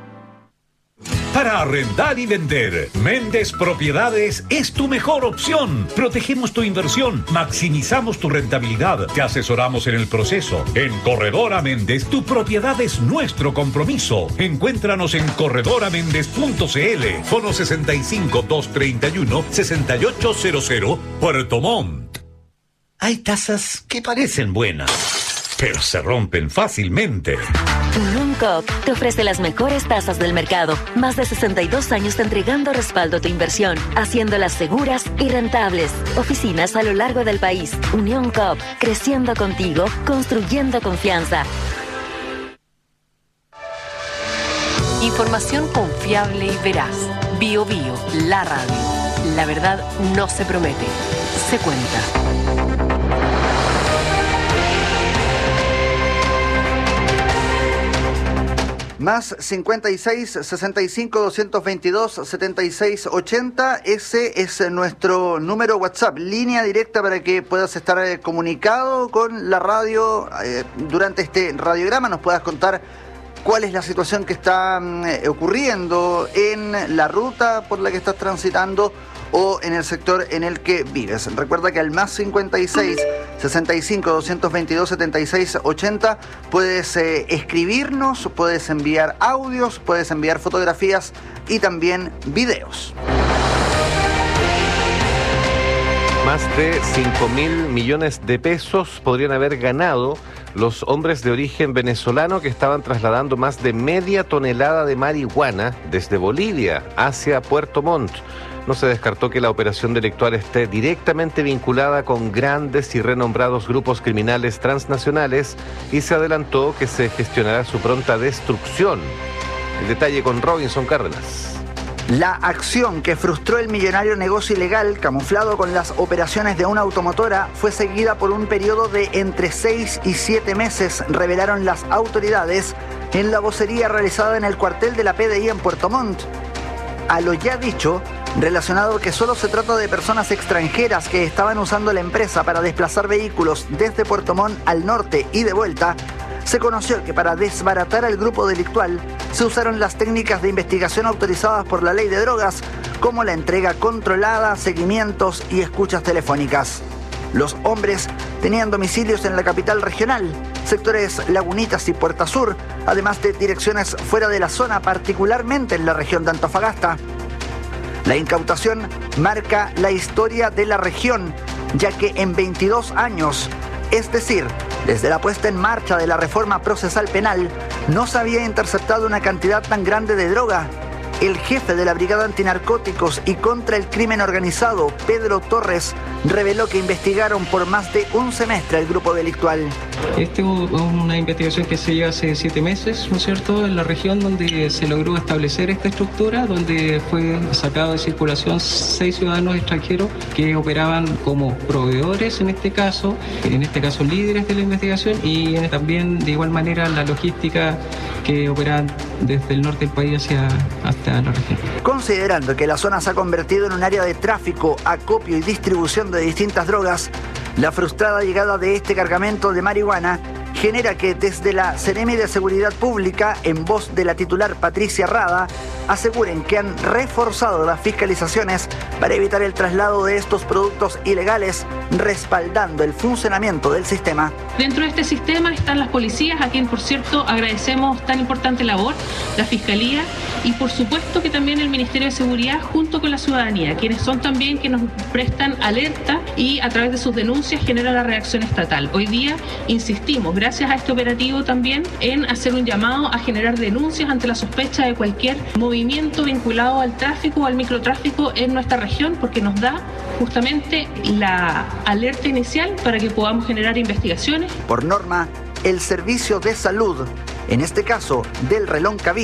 Para arrendar y vender, Méndez Propiedades es tu mejor opción. Protegemos tu inversión, maximizamos tu rentabilidad, te asesoramos en el proceso. En Corredora Méndez, tu propiedad es nuestro compromiso. Encuéntranos en corredora méndez punto c l, fono sesenta y cinco, doscientos treinta y uno, sesenta y ocho cero cero, Puerto Montt. Hay tasas que parecen buenas, pero se rompen fácilmente. Unión Coop te ofrece las mejores tasas del mercado. Más de sesenta y dos años entregando respaldo a tu inversión, haciéndolas seguras y rentables. Oficinas a lo largo del país. Unión Coop, creciendo contigo, construyendo confianza. Información confiable y veraz. Bio Bio, la radio. La verdad no se promete, se cuenta. Más cincuenta y seis, sesenta y cinco, doscientos veintidós, setenta y seis ochenta. Ese es nuestro número WhatsApp, línea directa para que puedas estar eh, comunicado con la radio eh, durante este radiograma. Nos puedas contar cuál es la situación que está eh, ocurriendo en la ruta por la que estás transitando o en el sector en el que vives. Recuerda que al más cincuenta y seis, sesenta y cinco, doscientos veintidós, setenta y seis ochenta puedes eh, escribirnos, puedes enviar audios, puedes enviar fotografías y también videos. Más de cinco mil millones de pesos podrían haber ganado los hombres de origen venezolano que estaban trasladando más de media tonelada de marihuana desde Bolivia hacia Puerto Montt. No se descartó que la operación delictual esté directamente vinculada con grandes y renombrados grupos criminales transnacionales y se adelantó que se gestionará su pronta destrucción. El detalle con Robinson Cárdenas. La acción que frustró el millonario negocio ilegal, camuflado con las operaciones de una automotora, fue seguida por un periodo de entre seis y siete meses, revelaron las autoridades en la vocería realizada en el cuartel de la P D I en Puerto Montt. A lo ya dicho, relacionado que solo se trata de personas extranjeras que estaban usando la empresa para desplazar vehículos desde Puerto Montt al norte y de vuelta, se conoció que para desbaratar al grupo delictual se usaron las técnicas de investigación autorizadas por la ley de drogas, como la entrega controlada, seguimientos y escuchas telefónicas. Los hombres tenían domicilios en la capital regional, sectores Lagunitas y Puerta Sur, además de direcciones fuera de la zona, particularmente en la región de Antofagasta. La incautación marca la historia de la región, ya que en veintidós años, es decir, desde la puesta en marcha de la reforma procesal penal, no se había interceptado una cantidad tan grande de droga. El jefe de la Brigada Antinarcóticos y contra el Crimen Organizado, Pedro Torres, reveló que investigaron por más de un semestre el grupo delictual. Esta es una investigación que se lleva hace siete meses, ¿no es cierto?, en la región donde se logró establecer esta estructura, donde fue sacado de circulación seis ciudadanos extranjeros que operaban como proveedores en este caso, en este caso líderes de la investigación, y también de igual manera la logística que operaban desde el norte del país hacia hasta la región. Considerando que la zona se ha convertido en un área de tráfico, acopio y distribución de distintas drogas, la frustrada llegada de este cargamento de marihuana genera que desde la Seremi de Seguridad Pública, en voz de la titular Patricia Rada, aseguren que han reforzado las fiscalizaciones para evitar el traslado de estos productos ilegales, respaldando el funcionamiento del sistema. Dentro de este sistema están las policías, a quien por cierto agradecemos tan importante labor, la Fiscalía y por supuesto que también el Ministerio de Seguridad junto con la ciudadanía, quienes son también que nos prestan alerta y a través de sus denuncias generan la reacción estatal. Hoy día insistimos, gracias a este operativo también, en hacer un llamado a generar denuncias ante la sospecha de cualquier movimiento vinculado al tráfico o al microtráfico en nuestra región, porque nos da justamente la alerta inicial para que podamos generar investigaciones. Por norma, el Servicio de Salud, en este caso del Reloncaví,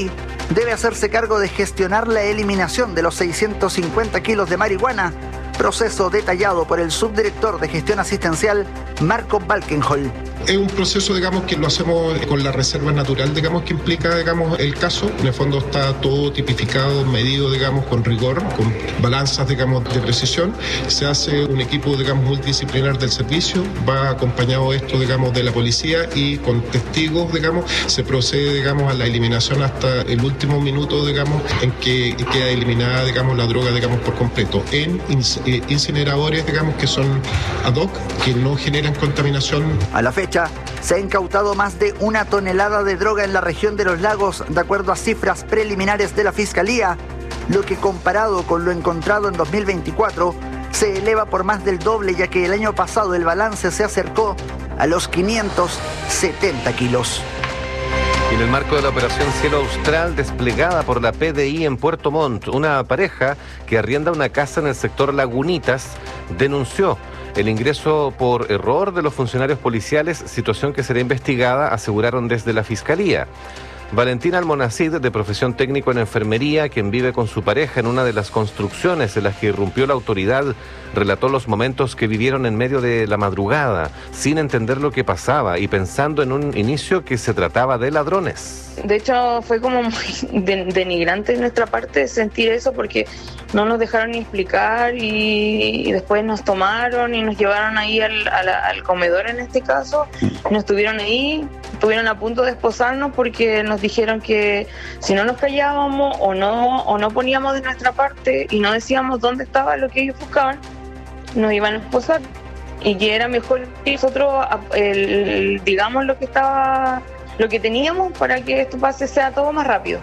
debe hacerse cargo de gestionar la eliminación de los seiscientos cincuenta kilos de marihuana, proceso detallado por el subdirector de gestión asistencial, Marco Balkenhol. Es un proceso, digamos, que lo hacemos con la reserva natural, digamos, que implica, digamos, el caso. En el fondo está todo tipificado, medido, digamos, con rigor, con balanzas, digamos, de precisión. Se hace un equipo, digamos, multidisciplinar del servicio, va acompañado esto, digamos, de la policía y con testigos, digamos, se procede, digamos, a la eliminación hasta el último minuto, digamos, en que queda eliminada, digamos, la droga, digamos, por completo. En incineradores, digamos, que son ad hoc, que no generan contaminación. A la fecha, se ha incautado más de una tonelada de droga en la región de los lagos, de acuerdo a cifras preliminares de la Fiscalía, lo que comparado con lo encontrado en dos mil veinticuatro se eleva por más del doble, ya que el año pasado el balance se acercó a los quinientos setenta kilos. En el marco de la operación Cielo Austral desplegada por la P D I en Puerto Montt, una pareja que arrienda una casa en el sector Lagunitas denunció el ingreso por error de los funcionarios policiales, situación que será investigada, aseguraron desde la Fiscalía. Valentina Almonacid, de profesión técnico en enfermería, quien vive con su pareja en una de las construcciones en las que irrumpió la autoridad, relató los momentos que vivieron en medio de la madrugada, sin entender lo que pasaba y pensando en un inicio que se trataba de ladrones. De hecho, fue como muy denigrante de nuestra parte sentir eso, porque no nos dejaron ni explicar y, y después nos tomaron y nos llevaron ahí al, al, al comedor en este caso, nos estuvieron ahí, estuvieron a punto de esposarnos porque nos dijeron que si no nos callábamos o no, o no poníamos de nuestra parte y no decíamos dónde estaba lo que ellos buscaban, nos iban a esposar y que era mejor que nosotros el, digamos lo que estaba, lo que teníamos para que esto pase sea todo más rápido.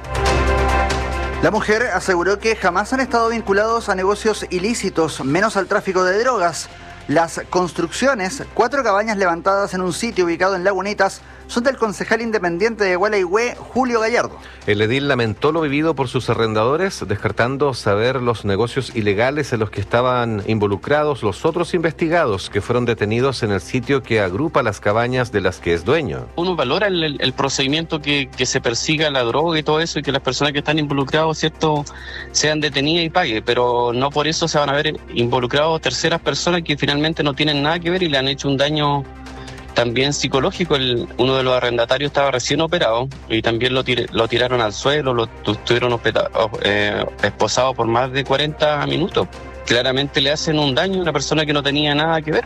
La mujer aseguró que jamás han estado vinculados a negocios ilícitos, menos al tráfico de drogas. Las construcciones, cuatro cabañas levantadas en un sitio ubicado en Lagunitas, son del concejal independiente de Gualeguaychú, Julio Gallardo. El edil lamentó lo vivido por sus arrendadores, descartando saber los negocios ilegales en los que estaban involucrados los otros investigados que fueron detenidos en el sitio que agrupa las cabañas de las que es dueño. Uno valora el, el, el procedimiento que, que se persiga la droga y todo eso, y que las personas que están involucradas, ¿cierto?, sean detenidas y paguen, pero no por eso se van a ver involucrados terceras personas que finalmente no tienen nada que ver y le han hecho un daño también psicológico. El, uno de los arrendatarios estaba recién operado y también lo, tir, lo tiraron al suelo, lo estuvieron eh, esposados por más de cuarenta minutos. Claramente le hacen un daño a una persona que no tenía nada que ver.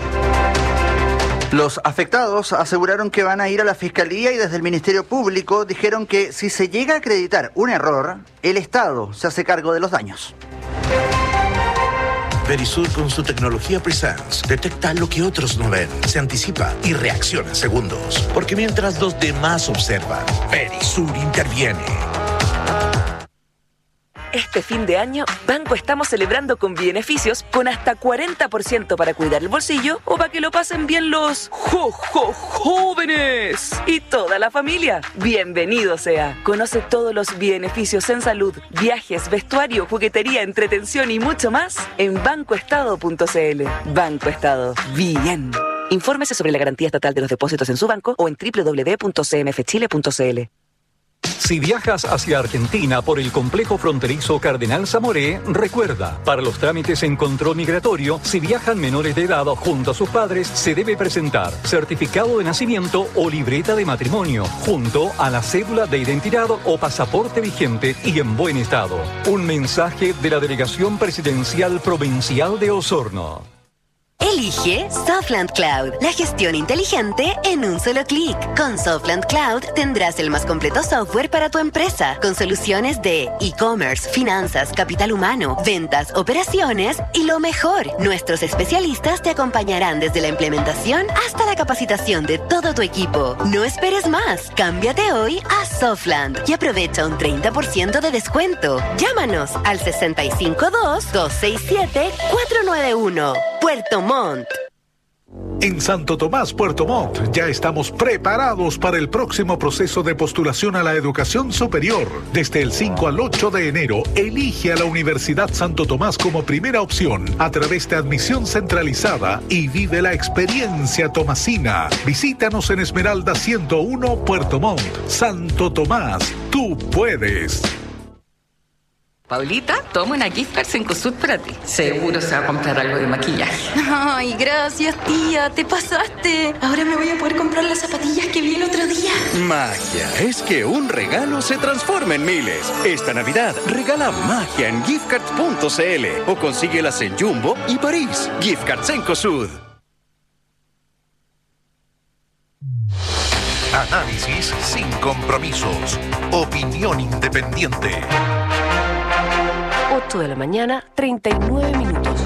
Los afectados aseguraron que van a ir a la Fiscalía y desde el Ministerio Público dijeron que si se llega a acreditar un error, el Estado se hace cargo de los daños. Verisur, con su tecnología Presence, detecta lo que otros no ven, se anticipa y reacciona en segundos. Porque mientras los demás observan, Verisur interviene. Este fin de año, Banco estamos celebrando con beneficios con hasta cuarenta por ciento para cuidar el bolsillo o para que lo pasen bien los jo, jo, jóvenes y toda la familia. Bienvenido sea. Conoce todos los beneficios en salud, viajes, vestuario, juguetería, entretención y mucho más en banco estado punto c l. Banco Estado. Bien. Infórmese sobre la garantía estatal de los depósitos en su banco o en doble u doble u doble u punto c m f chile punto c l. Si viajas hacia Argentina por el complejo fronterizo Cardenal Zamoré, recuerda, para los trámites en control migratorio, si viajan menores de edad junto a sus padres, se debe presentar certificado de nacimiento o libreta de matrimonio, junto a la cédula de identidad o pasaporte vigente y en buen estado. Un mensaje de la Delegación Presidencial Provincial de Osorno. Elige Softland Cloud, la gestión inteligente en un solo clic. Con Softland Cloud tendrás el más completo software para tu empresa, con soluciones de e-commerce, finanzas, capital humano, ventas, operaciones y lo mejor, nuestros especialistas te acompañarán desde la implementación hasta la capacitación de todo tu equipo. No esperes más, cámbiate hoy a Softland y aprovecha un treinta por ciento de descuento. Llámanos al sesenta y cinco dos, dos seis siete, cuatro nueve uno. Puerto Montt. En Santo Tomás, Puerto Montt, ya estamos preparados para el próximo proceso de postulación a la educación superior. Desde el cinco al ocho de enero, elige a la Universidad Santo Tomás como primera opción a través de admisión centralizada y vive la experiencia tomasina. Visítanos en Esmeralda ciento uno, Puerto Montt. Santo Tomás, tú puedes. Paulita, toma una gift card Cencosud para ti. Seguro se va a comprar algo de maquillaje. Ay, gracias, tía. Te pasaste. Ahora me voy a poder comprar las zapatillas que vi el otro día. Magia. Es que un regalo se transforma en miles. Esta Navidad regala magia en giftcards punto c l o consíguelas en Jumbo y París. Gift Cards Cencosud. Análisis sin compromisos. Opinión independiente. ocho de la mañana, treinta y nueve minutos.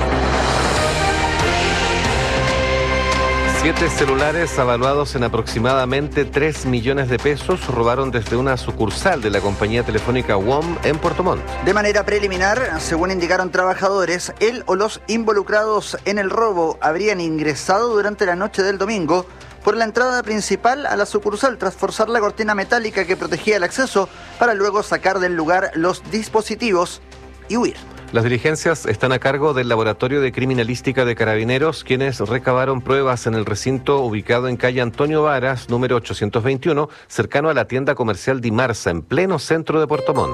Siete celulares avaluados en aproximadamente tres millones de pesos robaron desde una sucursal de la compañía telefónica W O M en Puerto Montt. De manera preliminar, según indicaron trabajadores, él o los involucrados en el robo habrían ingresado durante la noche del domingo por la entrada principal a la sucursal tras forzar la cortina metálica que protegía el acceso para luego sacar del lugar los dispositivos y huir. Las diligencias están a cargo del Laboratorio de Criminalística de Carabineros, quienes recabaron pruebas en el recinto ubicado en calle Antonio Varas, número ochocientos veintiuno, cercano a la tienda comercial Dimarsa, en pleno centro de Puerto Montt.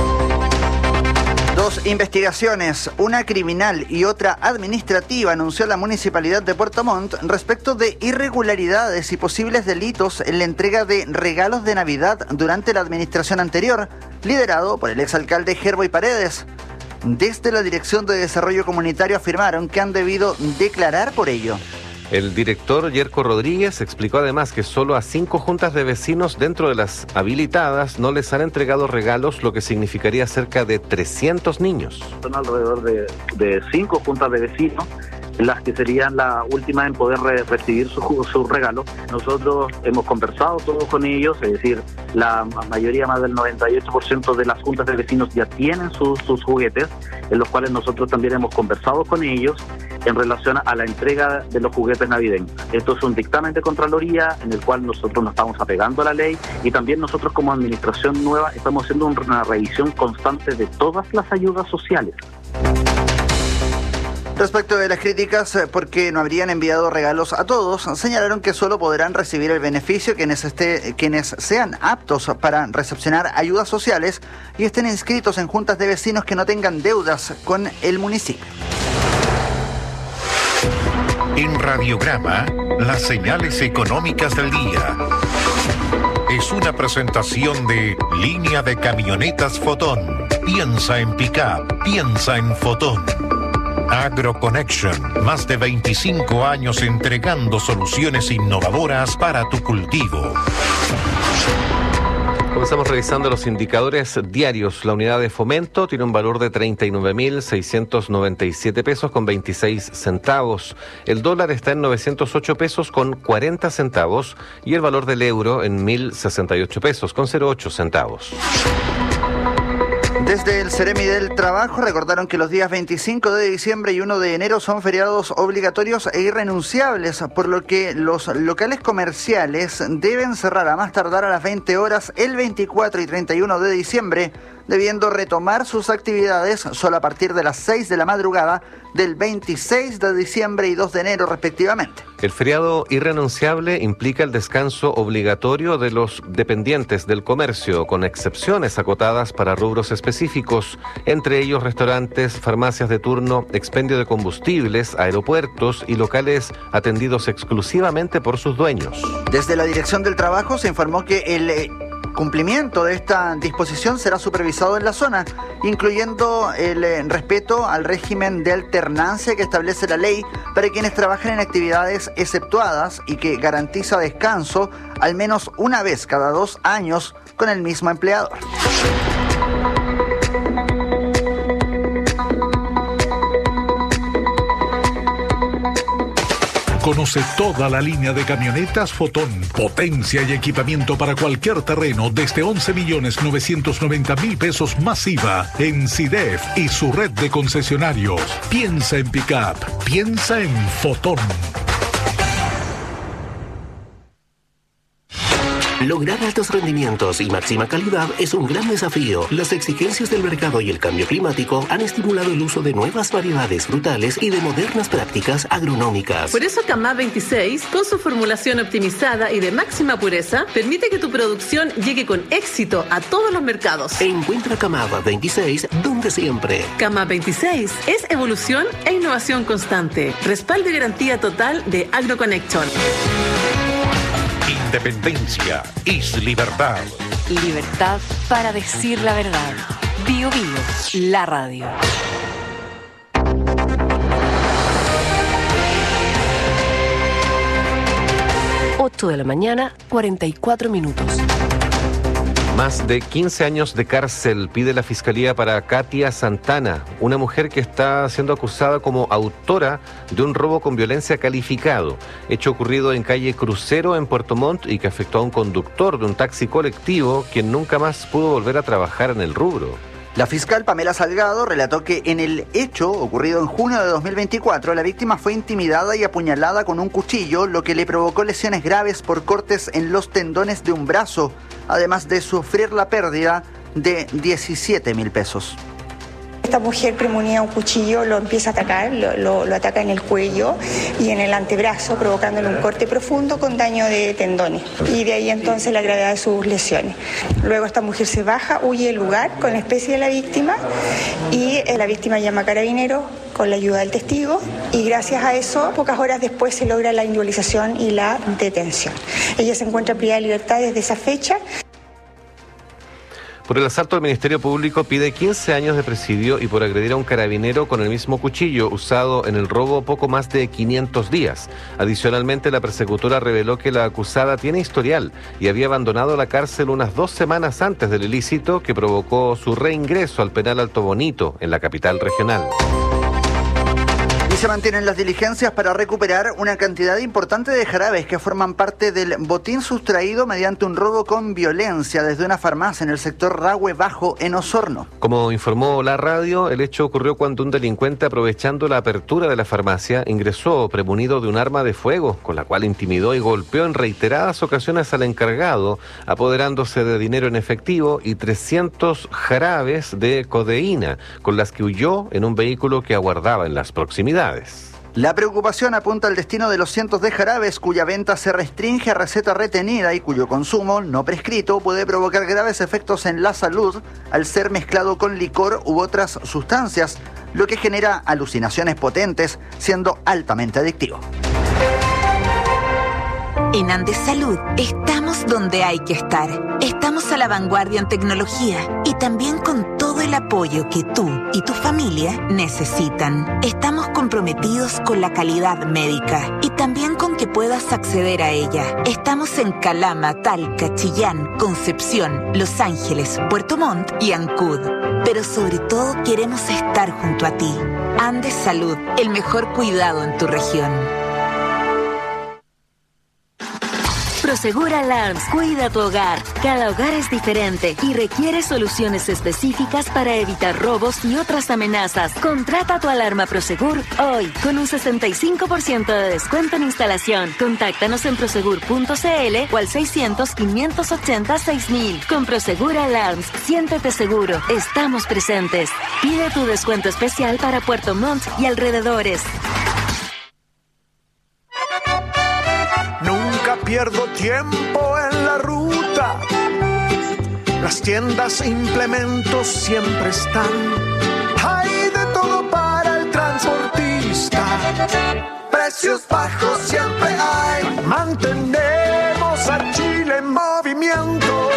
Dos investigaciones, una criminal y otra administrativa, anunció la Municipalidad de Puerto Montt respecto de irregularidades y posibles delitos en la entrega de regalos de Navidad durante la administración anterior, liderado por el exalcalde Gerboy Paredes. Desde la Dirección de Desarrollo Comunitario afirmaron que han debido declarar por ello. El director Yerko Rodríguez explicó además que solo a cinco juntas de vecinos dentro de las habilitadas no les han entregado regalos, lo que significaría cerca de trescientos niños. Son alrededor de, de cinco juntas de vecinos, las que serían las últimas en poder re recibir sus su regalos. Nosotros hemos conversado todos con ellos, es decir, la mayoría, más del noventa y ocho por ciento de las juntas de vecinos ya tienen sus, sus juguetes, en los cuales nosotros también hemos conversado con ellos en relación a la entrega de los juguetes navideños. Esto es un dictamen de Contraloría en el cual nosotros nos estamos apegando a la ley y también nosotros como administración nueva estamos haciendo una revisión constante de todas las ayudas sociales. Respecto de las críticas porque no habrían enviado regalos a todos, señalaron que solo podrán recibir el beneficio quienes, esté, quienes sean aptos para recepcionar ayudas sociales y estén inscritos en juntas de vecinos que no tengan deudas con el municipio. En Radiograma, las señales económicas del día. Es una presentación de Línea de Camionetas Fotón. Piensa en pick-up, piensa en Fotón. AgroConnection, más de veinticinco años entregando soluciones innovadoras para tu cultivo. Comenzamos revisando los indicadores diarios. La unidad de fomento tiene un valor de treinta y nueve mil seiscientos noventa y siete pesos con veintiséis centavos. El dólar está en novecientos ocho pesos con cuarenta centavos y el valor del euro en mil sesenta y ocho pesos con cero ocho centavos. Desde el Ceremi del Trabajo recordaron que los días veinticinco de diciembre y uno de enero son feriados obligatorios e irrenunciables, por lo que los locales comerciales deben cerrar a más tardar a las veinte horas el veinticuatro y treinta y uno de diciembre, debiendo retomar sus actividades solo a partir de las seis de la madrugada del veintiséis de diciembre y dos de enero respectivamente. El feriado irrenunciable implica el descanso obligatorio de los dependientes del comercio, con excepciones acotadas para rubros específicos, entre ellos restaurantes, farmacias de turno, expendio de combustibles, aeropuertos y locales atendidos exclusivamente por sus dueños. Desde la Dirección del Trabajo se informó que el eh, cumplimiento de esta disposición será supervisado en la zona, incluyendo el eh, respeto al régimen de alternancia que establece la ley para quienes trabajan en actividades exceptuadas y que garantiza descanso al menos una vez cada dos años con el mismo empleador. Conoce toda la línea de camionetas Fotón. Potencia y equipamiento para cualquier terreno desde once millones novecientos noventa mil pesos masiva en SIDEF y su red de concesionarios. Piensa en pick-up, piensa en Fotón. Lograr altos rendimientos y máxima calidad es un gran desafío. Las exigencias del mercado y el cambio climático han estimulado el uso de nuevas variedades frutales y de modernas prácticas agronómicas. Por eso Camá veintiséis, con su formulación optimizada y de máxima pureza, permite que tu producción llegue con éxito a todos los mercados. Encuentra Camá veintiséis donde siempre. Camá veintiséis es evolución e innovación constante. Respaldo y garantía total de AgroConnection. Independencia es libertad. Libertad para decir la verdad. Bio Bio, la radio. ocho de la mañana, cuarenta y cuatro minutos. Más de quince años de cárcel pide la Fiscalía para Katia Santana, una mujer que está siendo acusada como autora de un robo con violencia calificado, hecho ocurrido en calle Crucero en Puerto Montt y que afectó a un conductor de un taxi colectivo quien nunca más pudo volver a trabajar en el rubro. La fiscal Pamela Salgado relató que en el hecho ocurrido en junio de dos mil veinticuatro, la víctima fue intimidada y apuñalada con un cuchillo, lo que le provocó lesiones graves por cortes en los tendones de un brazo, además de sufrir la pérdida de diecisiete mil pesos. Esta mujer premunida un cuchillo, lo empieza a atacar, lo, lo, lo ataca en el cuello y en el antebrazo, provocándole un corte profundo con daño de tendones. Y de ahí entonces la gravedad de sus lesiones. Luego esta mujer se baja, huye del lugar con la especie de la víctima y la víctima llama a Carabineros con la ayuda del testigo y gracias a eso, pocas horas después se logra la individualización y la detención. Ella se encuentra privada de libertad desde esa fecha. Por el asalto, el Ministerio Público pide quince años de presidio y por agredir a un carabinero con el mismo cuchillo usado en el robo poco más de quinientos días. Adicionalmente, la persecutora reveló que la acusada tiene historial y había abandonado la cárcel unas dos semanas antes del ilícito que provocó su reingreso al penal Alto Bonito, en la capital regional. Se mantienen las diligencias para recuperar una cantidad importante de jarabes que forman parte del botín sustraído mediante un robo con violencia desde una farmacia en el sector Rahue Bajo, en Osorno. Como informó la radio, el hecho ocurrió cuando un delincuente, aprovechando la apertura de la farmacia, ingresó premunido de un arma de fuego, con la cual intimidó y golpeó en reiteradas ocasiones al encargado, apoderándose de dinero en efectivo y trescientos jarabes de codeína, con las que huyó en un vehículo que aguardaba en las proximidades. La preocupación apunta al destino de los cientos de jarabes cuya venta se restringe a receta retenida y cuyo consumo no prescrito puede provocar graves efectos en la salud al ser mezclado con licor u otras sustancias, lo que genera alucinaciones potentes, siendo altamente adictivo. En Andes Salud estamos donde hay que estar. Estamos a la vanguardia en tecnología y también con todo el apoyo que tú y tu familia necesitan. Estamos comprometidos con la calidad médica y también con que puedas acceder a ella. Estamos en Calama, Talca, Chillán, Concepción, Los Ángeles, Puerto Montt y Ancud. Pero sobre todo queremos estar junto a ti. Andes Salud, el mejor cuidado en tu región. Prosegur Alarms cuida tu hogar. Cada hogar es diferente y requiere soluciones específicas para evitar robos y otras amenazas. Contrata tu alarma Prosegur hoy con un sesenta y cinco por ciento de descuento en instalación. Contáctanos en prosegur punto cl o al seiscientos, quinientos ochenta, seis mil. Con Prosegur Alarms, siéntete seguro. Estamos presentes. Pide tu descuento especial para Puerto Montt y alrededores. Pierdo tiempo en la ruta. Las tiendas e implementos siempre están. Hay de todo para el transportista. Precios bajos siempre hay. Mantenemos a Chile en movimiento.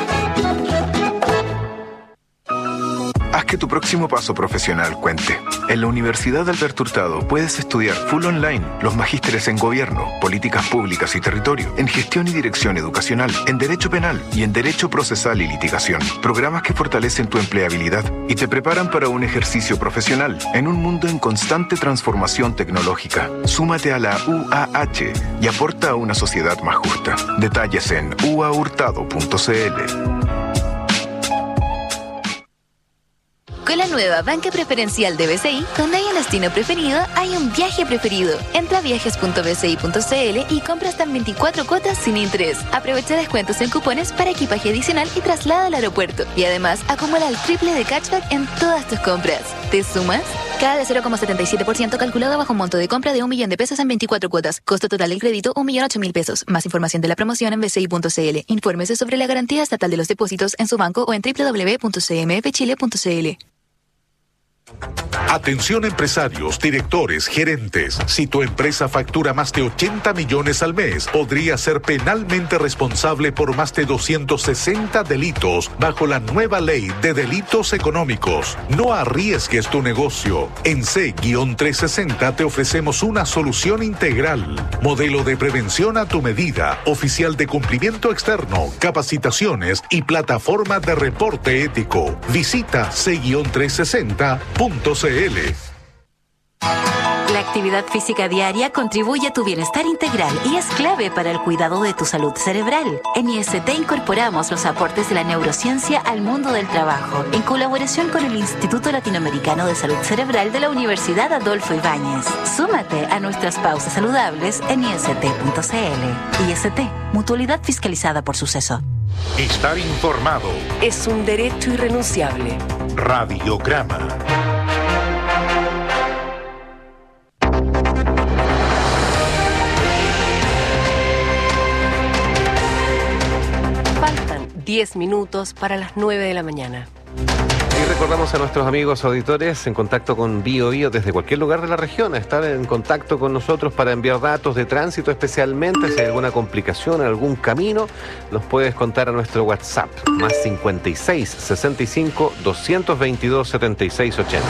Haz que tu próximo paso profesional cuente. En la Universidad Alberto Hurtado puedes estudiar full online los magísteres en Gobierno, Políticas Públicas y Territorio, en Gestión y Dirección Educacional, en Derecho Penal y en Derecho Procesal y Litigación. Programas que fortalecen tu empleabilidad y te preparan para un ejercicio profesional en un mundo en constante transformación tecnológica. Súmate a la U A H y aporta a una sociedad más justa. Detalles en u a hurtado punto c l. Con la nueva nueva banca preferencial de B C I, donde hay un destino preferido, hay un viaje preferido. Entra a viajes punto b c i punto c l y compra hasta en veinticuatro cuotas sin interés. Aprovecha descuentos en cupones para equipaje adicional y traslado al aeropuerto. Y además, acumula el triple de cashback en todas tus compras. ¿Te sumas? Cada de cero coma setenta y siete por ciento calculado bajo un monto de compra de un millón de pesos en veinticuatro cuotas. Costo total del crédito, un millón ocho mil pesos. Más información de la promoción en b c i punto c l. Infórmese sobre la garantía estatal de los depósitos en su banco o en w w w punto c m f chile punto c l. Atención empresarios, directores, gerentes. Si tu empresa factura más de ochenta millones al mes, podría ser penalmente responsable por más de doscientos sesenta delitos bajo la nueva ley de delitos económicos. No arriesgues tu negocio. En C trescientos sesenta te ofrecemos una solución integral. Modelo de prevención a tu medida, oficial de cumplimiento externo, capacitaciones y plataforma de reporte ético. Visita C trescientos sesenta punto c l. La actividad física diaria contribuye a tu bienestar integral y es clave para el cuidado de tu salud cerebral. En I S T incorporamos los aportes de la neurociencia al mundo del trabajo, en colaboración con el Instituto Latinoamericano de Salud Cerebral de la Universidad Adolfo Ibáñez. Súmate a nuestras pausas saludables en i s t punto c l. I S T, mutualidad fiscalizada por Suceso. Estar informado es un derecho irrenunciable. Radiograma. diez minutos para las nueve de la mañana. Y recordamos a nuestros amigos auditores en contacto con Bio Bio desde cualquier lugar de la región a estar en contacto con nosotros para enviar datos de tránsito, especialmente si hay alguna complicación en algún camino, los puedes contar a nuestro WhatsApp, más cincuenta y seis, sesenta y cinco, doscientos veintidós, setenta y seis, ochenta.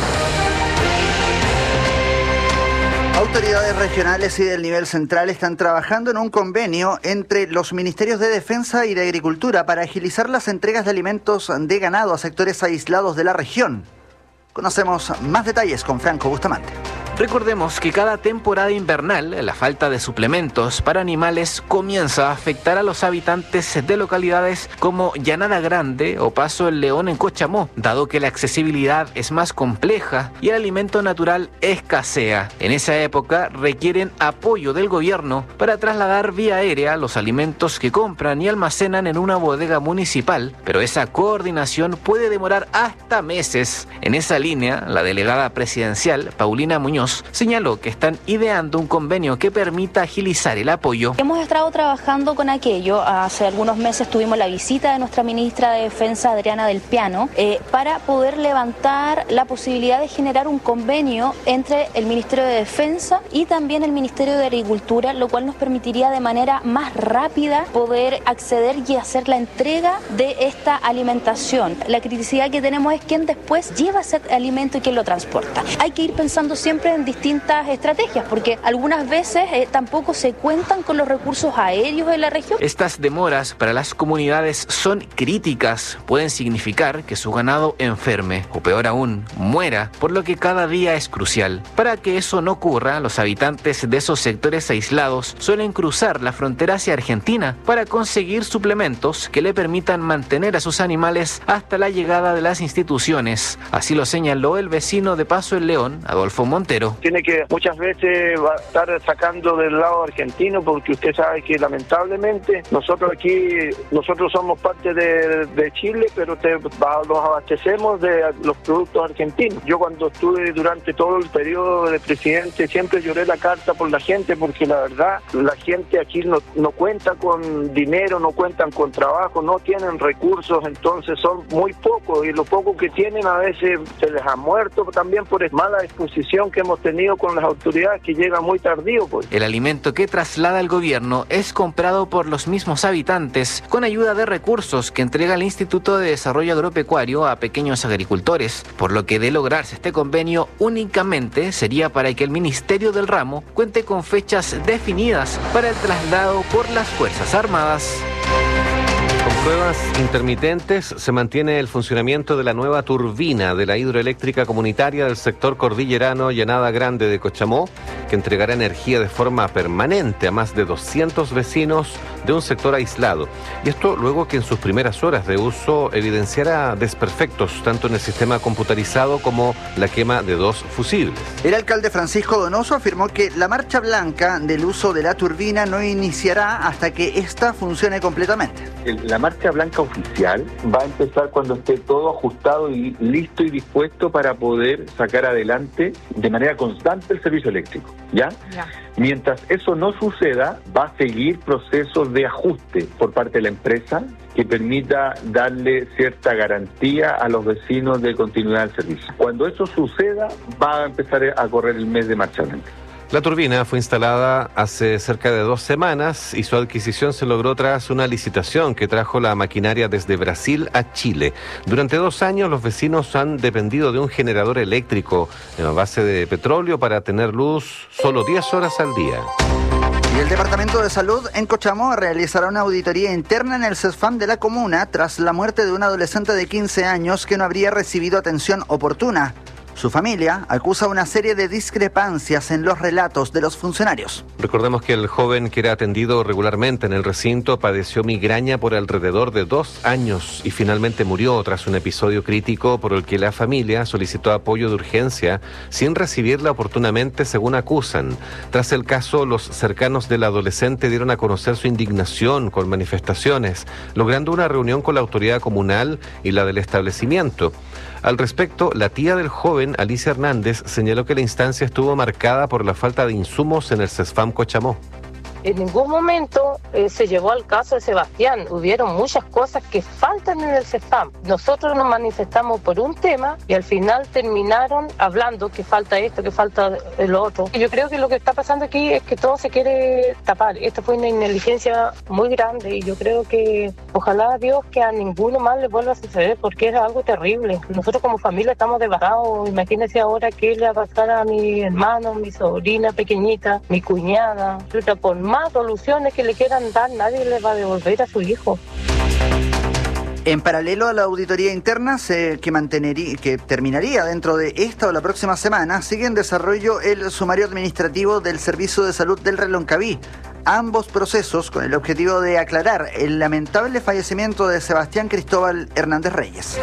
Autoridades regionales y del nivel central están trabajando en un convenio entre los Ministerios de Defensa y de Agricultura para agilizar las entregas de alimentos de ganado a sectores aislados de la región. Conocemos más detalles con Franco Bustamante. Recordemos que cada temporada invernal, la falta de suplementos para animales comienza a afectar a los habitantes de localidades como Llanada Grande o Paso el León en Cochamó, dado que la accesibilidad es más compleja y el alimento natural escasea. En esa época requieren apoyo del gobierno para trasladar vía aérea los alimentos que compran y almacenan en una bodega municipal, pero esa coordinación puede demorar hasta meses. En esa línea, la delegada presidencial, Paulina Muñoz, señaló que están ideando un convenio que permita agilizar el apoyo. Hemos estado trabajando con aquello. Hace algunos meses tuvimos la visita de nuestra ministra de Defensa, Adriana del Piano, eh, para poder levantar la posibilidad de generar un convenio entre el Ministerio de Defensa y también el Ministerio de Agricultura, lo cual nos permitiría de manera más rápida poder acceder y hacer la entrega de esta alimentación. La criticidad que tenemos es quién después lleva ese alimento y quién lo transporta. Hay que ir pensando siempre en distintas estrategias, porque algunas veces eh, tampoco se cuentan con los recursos aéreos de la región. Estas demoras para las comunidades son críticas, pueden significar que su ganado enferme o peor aún, muera, por lo que cada día es crucial. Para que eso no ocurra, los habitantes de esos sectores aislados suelen cruzar la frontera hacia Argentina para conseguir suplementos que le permitan mantener a sus animales hasta la llegada de las instituciones. Así lo señaló el vecino de Paso el León, Adolfo Montero. Tiene que muchas veces va a estar sacando del lado argentino, porque usted sabe que lamentablemente nosotros aquí, nosotros somos parte de, de Chile, pero te, va, nos abastecemos de los productos argentinos. Yo cuando estuve durante todo el periodo de presidente siempre lloré la carta por la gente, porque la verdad la gente aquí no, no cuenta con dinero, no cuentan con trabajo, no tienen recursos, entonces son muy pocos y lo poco que tienen a veces se les ha muerto también por mala disposición que hemos tenido con las autoridades, que llega muy tardío. Pues. El alimento que traslada el gobierno es comprado por los mismos habitantes con ayuda de recursos que entrega el Instituto de Desarrollo Agropecuario a pequeños agricultores, por lo que de lograrse este convenio únicamente sería para que el Ministerio del Ramo cuente con fechas definidas para el traslado por las Fuerzas Armadas. Con pruebas intermitentes se mantiene el funcionamiento de la nueva turbina de la hidroeléctrica comunitaria del sector cordillerano Llanada Grande de Cochamó, que entregará energía de forma permanente a más de doscientos vecinos de un sector aislado. Y esto luego que en sus primeras horas de uso evidenciara desperfectos tanto en el sistema computarizado como la quema de dos fusibles. El alcalde Francisco Donoso afirmó que la marcha blanca del uso de la turbina no iniciará hasta que ésta funcione completamente. La marcha blanca oficial va a empezar cuando esté todo ajustado y listo y dispuesto para poder sacar adelante de manera constante el servicio eléctrico, ¿ya? Ya. Mientras eso no suceda, va a seguir procesos de ajuste por parte de la empresa que permita darle cierta garantía a los vecinos de continuidad del servicio. Cuando eso suceda, va a empezar a correr el mes de marcha blanca. La turbina fue instalada hace cerca de dos semanas y su adquisición se logró tras una licitación que trajo la maquinaria desde Brasil a Chile. Durante dos años los vecinos han dependido de un generador eléctrico a base de petróleo para tener luz solo diez horas al día. Y el Departamento de Salud en Cochamó realizará una auditoría interna en el CESFAM de la comuna tras la muerte de un adolescente de quince años que no habría recibido atención oportuna. Su familia acusa una serie de discrepancias en los relatos de los funcionarios. Recordemos que el joven que era atendido regularmente en el recinto padeció migraña por alrededor de dos años y finalmente murió tras un episodio crítico por el que la familia solicitó apoyo de urgencia sin recibirla oportunamente, según acusan. Tras el caso, los cercanos del adolescente dieron a conocer su indignación con manifestaciones, logrando una reunión con la autoridad comunal y la del establecimiento. Al respecto, la tía del joven, Alicia Hernández, señaló que la instancia estuvo marcada por la falta de insumos en el CESFAM Cochamó. En ningún momento eh, se llegó al caso de Sebastián. Hubieron muchas cosas que faltan en el CESFAM. Nosotros nos manifestamos por un tema y al final terminaron hablando que falta esto, que falta lo otro. Y yo creo que lo que está pasando aquí es que todo se quiere tapar. Esto fue una negligencia muy grande y yo creo que ojalá a Dios que a ninguno más le vuelva a suceder porque es algo terrible. Nosotros como familia estamos devastados. Imagínense ahora qué le va a pasar a mi hermano, mi sobrina pequeñita, mi cuñada. Por más soluciones que le quieran dar, nadie le va a devolver a su hijo. En paralelo a la auditoría interna se, que, mantenería, que terminaría dentro de esta o la próxima semana, sigue en desarrollo el sumario administrativo del Servicio de Salud del Reloncaví. Ambos procesos con el objetivo de aclarar el lamentable fallecimiento de Sebastián Cristóbal Hernández Reyes.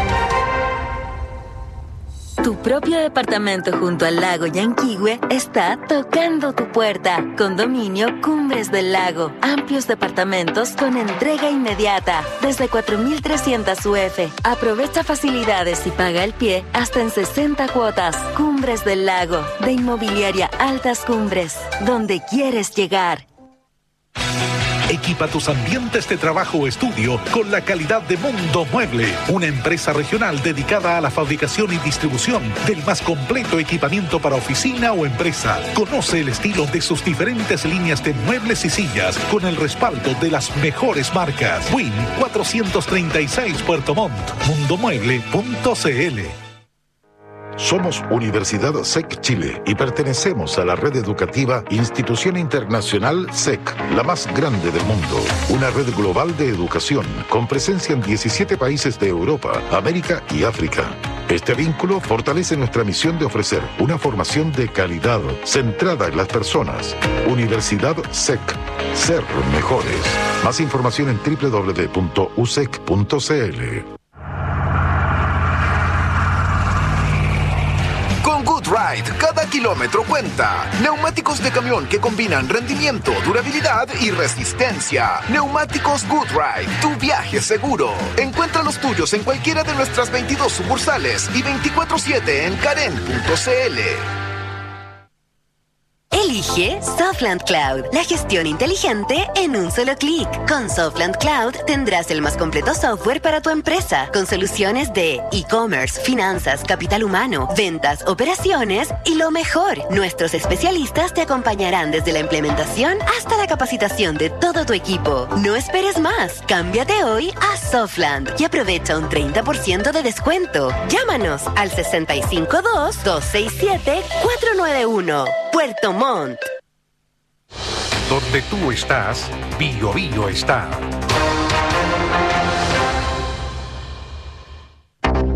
Tu propio departamento junto al lago Yanquihue está tocando tu puerta. Condominio Cumbres del Lago. Amplios departamentos con entrega inmediata. Desde cuatro mil trescientos U F. Aprovecha facilidades y paga el pie hasta en sesenta cuotas. Cumbres del Lago. De Inmobiliaria Altas Cumbres. Donde quieres llegar. Equipa tus ambientes de trabajo o estudio con la calidad de Mundo Mueble, una empresa regional dedicada a la fabricación y distribución del más completo equipamiento para oficina o empresa. Conoce el estilo de sus diferentes líneas de muebles y sillas con el respaldo de las mejores marcas. Win cuatrocientos treinta y seis Puerto Montt, mundomueble punto c l. Somos Universidad S E C Chile y pertenecemos a la red educativa Institución Internacional S E C, la más grande del mundo. Una red global de educación con presencia en diecisiete países de Europa, América y África. Este vínculo fortalece nuestra misión de ofrecer una formación de calidad centrada en las personas. Universidad S E C. Ser mejores. Más información en doble u doble u doble u punto u s e c punto c l. Con GoodRide, cada kilómetro cuenta. Neumáticos de camión que combinan rendimiento, durabilidad y resistencia. Neumáticos GoodRide, tu viaje seguro. Encuentra los tuyos en cualquiera de nuestras veintidós sucursales y veinticuatro siete en karen punto c l. Elige Softland Cloud, la gestión inteligente en un solo clic. Con Softland Cloud tendrás el más completo software para tu empresa, con soluciones de e-commerce, finanzas, capital humano, ventas, operaciones y lo mejor, nuestros especialistas te acompañarán desde la implementación hasta la capacitación de todo tu equipo. No esperes más, cámbiate hoy a Softland y aprovecha un treinta por ciento de descuento. Llámanos al sesenta y cinco dos, dos seis siete, cuatro nueve uno. Puerto Montt. Donde tú estás, Bio Bio está.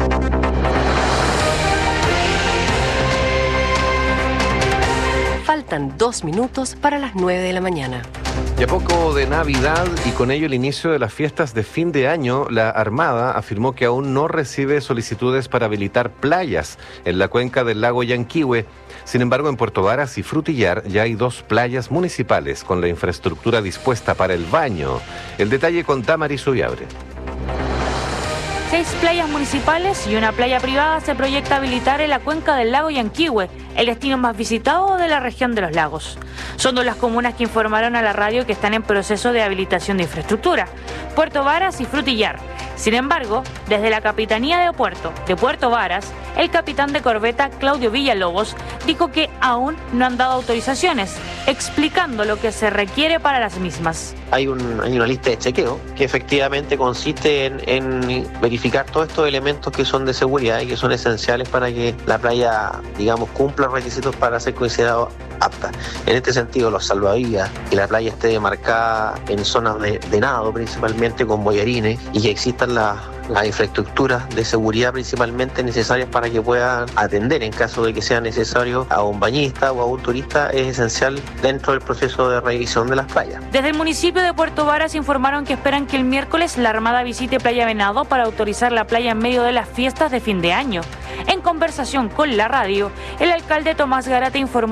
Falta Faltan dos minutos para las nueve de la mañana. Y a poco de Navidad y con ello el inicio de las fiestas de fin de año, la Armada afirmó que aún no recibe solicitudes para habilitar playas en la cuenca del lago Yanquihue. Sin embargo, en Puerto Varas y Frutillar ya hay dos playas municipales con la infraestructura dispuesta para el baño. El detalle con Damaris Ullabre. Seis playas municipales y una playa privada se proyecta habilitar en la cuenca del lago Yanquihue, el destino más visitado de la región de los lagos. Son dos las comunas que informaron a la radio que están en proceso de habilitación de infraestructura: Puerto Varas y Frutillar. Sin embargo, desde la Capitanía de Puerto de Puerto Varas, el capitán de corbeta Claudio Villalobos dijo que aún no han dado autorizaciones, explicando lo que se requiere para las mismas. Hay, un, hay una lista de chequeo que efectivamente consiste en, en verificar todos estos elementos que son de seguridad y que son esenciales para que la playa, digamos, cumpla los requisitos para ser considerado apta. En este sentido, los salvavidas, que la playa esté demarcada en zonas de, de nado, principalmente con boyarines, y que existan las las infraestructuras de seguridad principalmente necesarias para que puedan atender en caso de que sea necesario a un bañista o a un turista, es esencial dentro del proceso de revisión de las playas. Desde el municipio de Puerto Varas informaron que esperan que el miércoles la Armada visite Playa Venado para autorizar la playa en medio de las fiestas de fin de año. En conversación con la radio, el alcalde Tomás Garate informó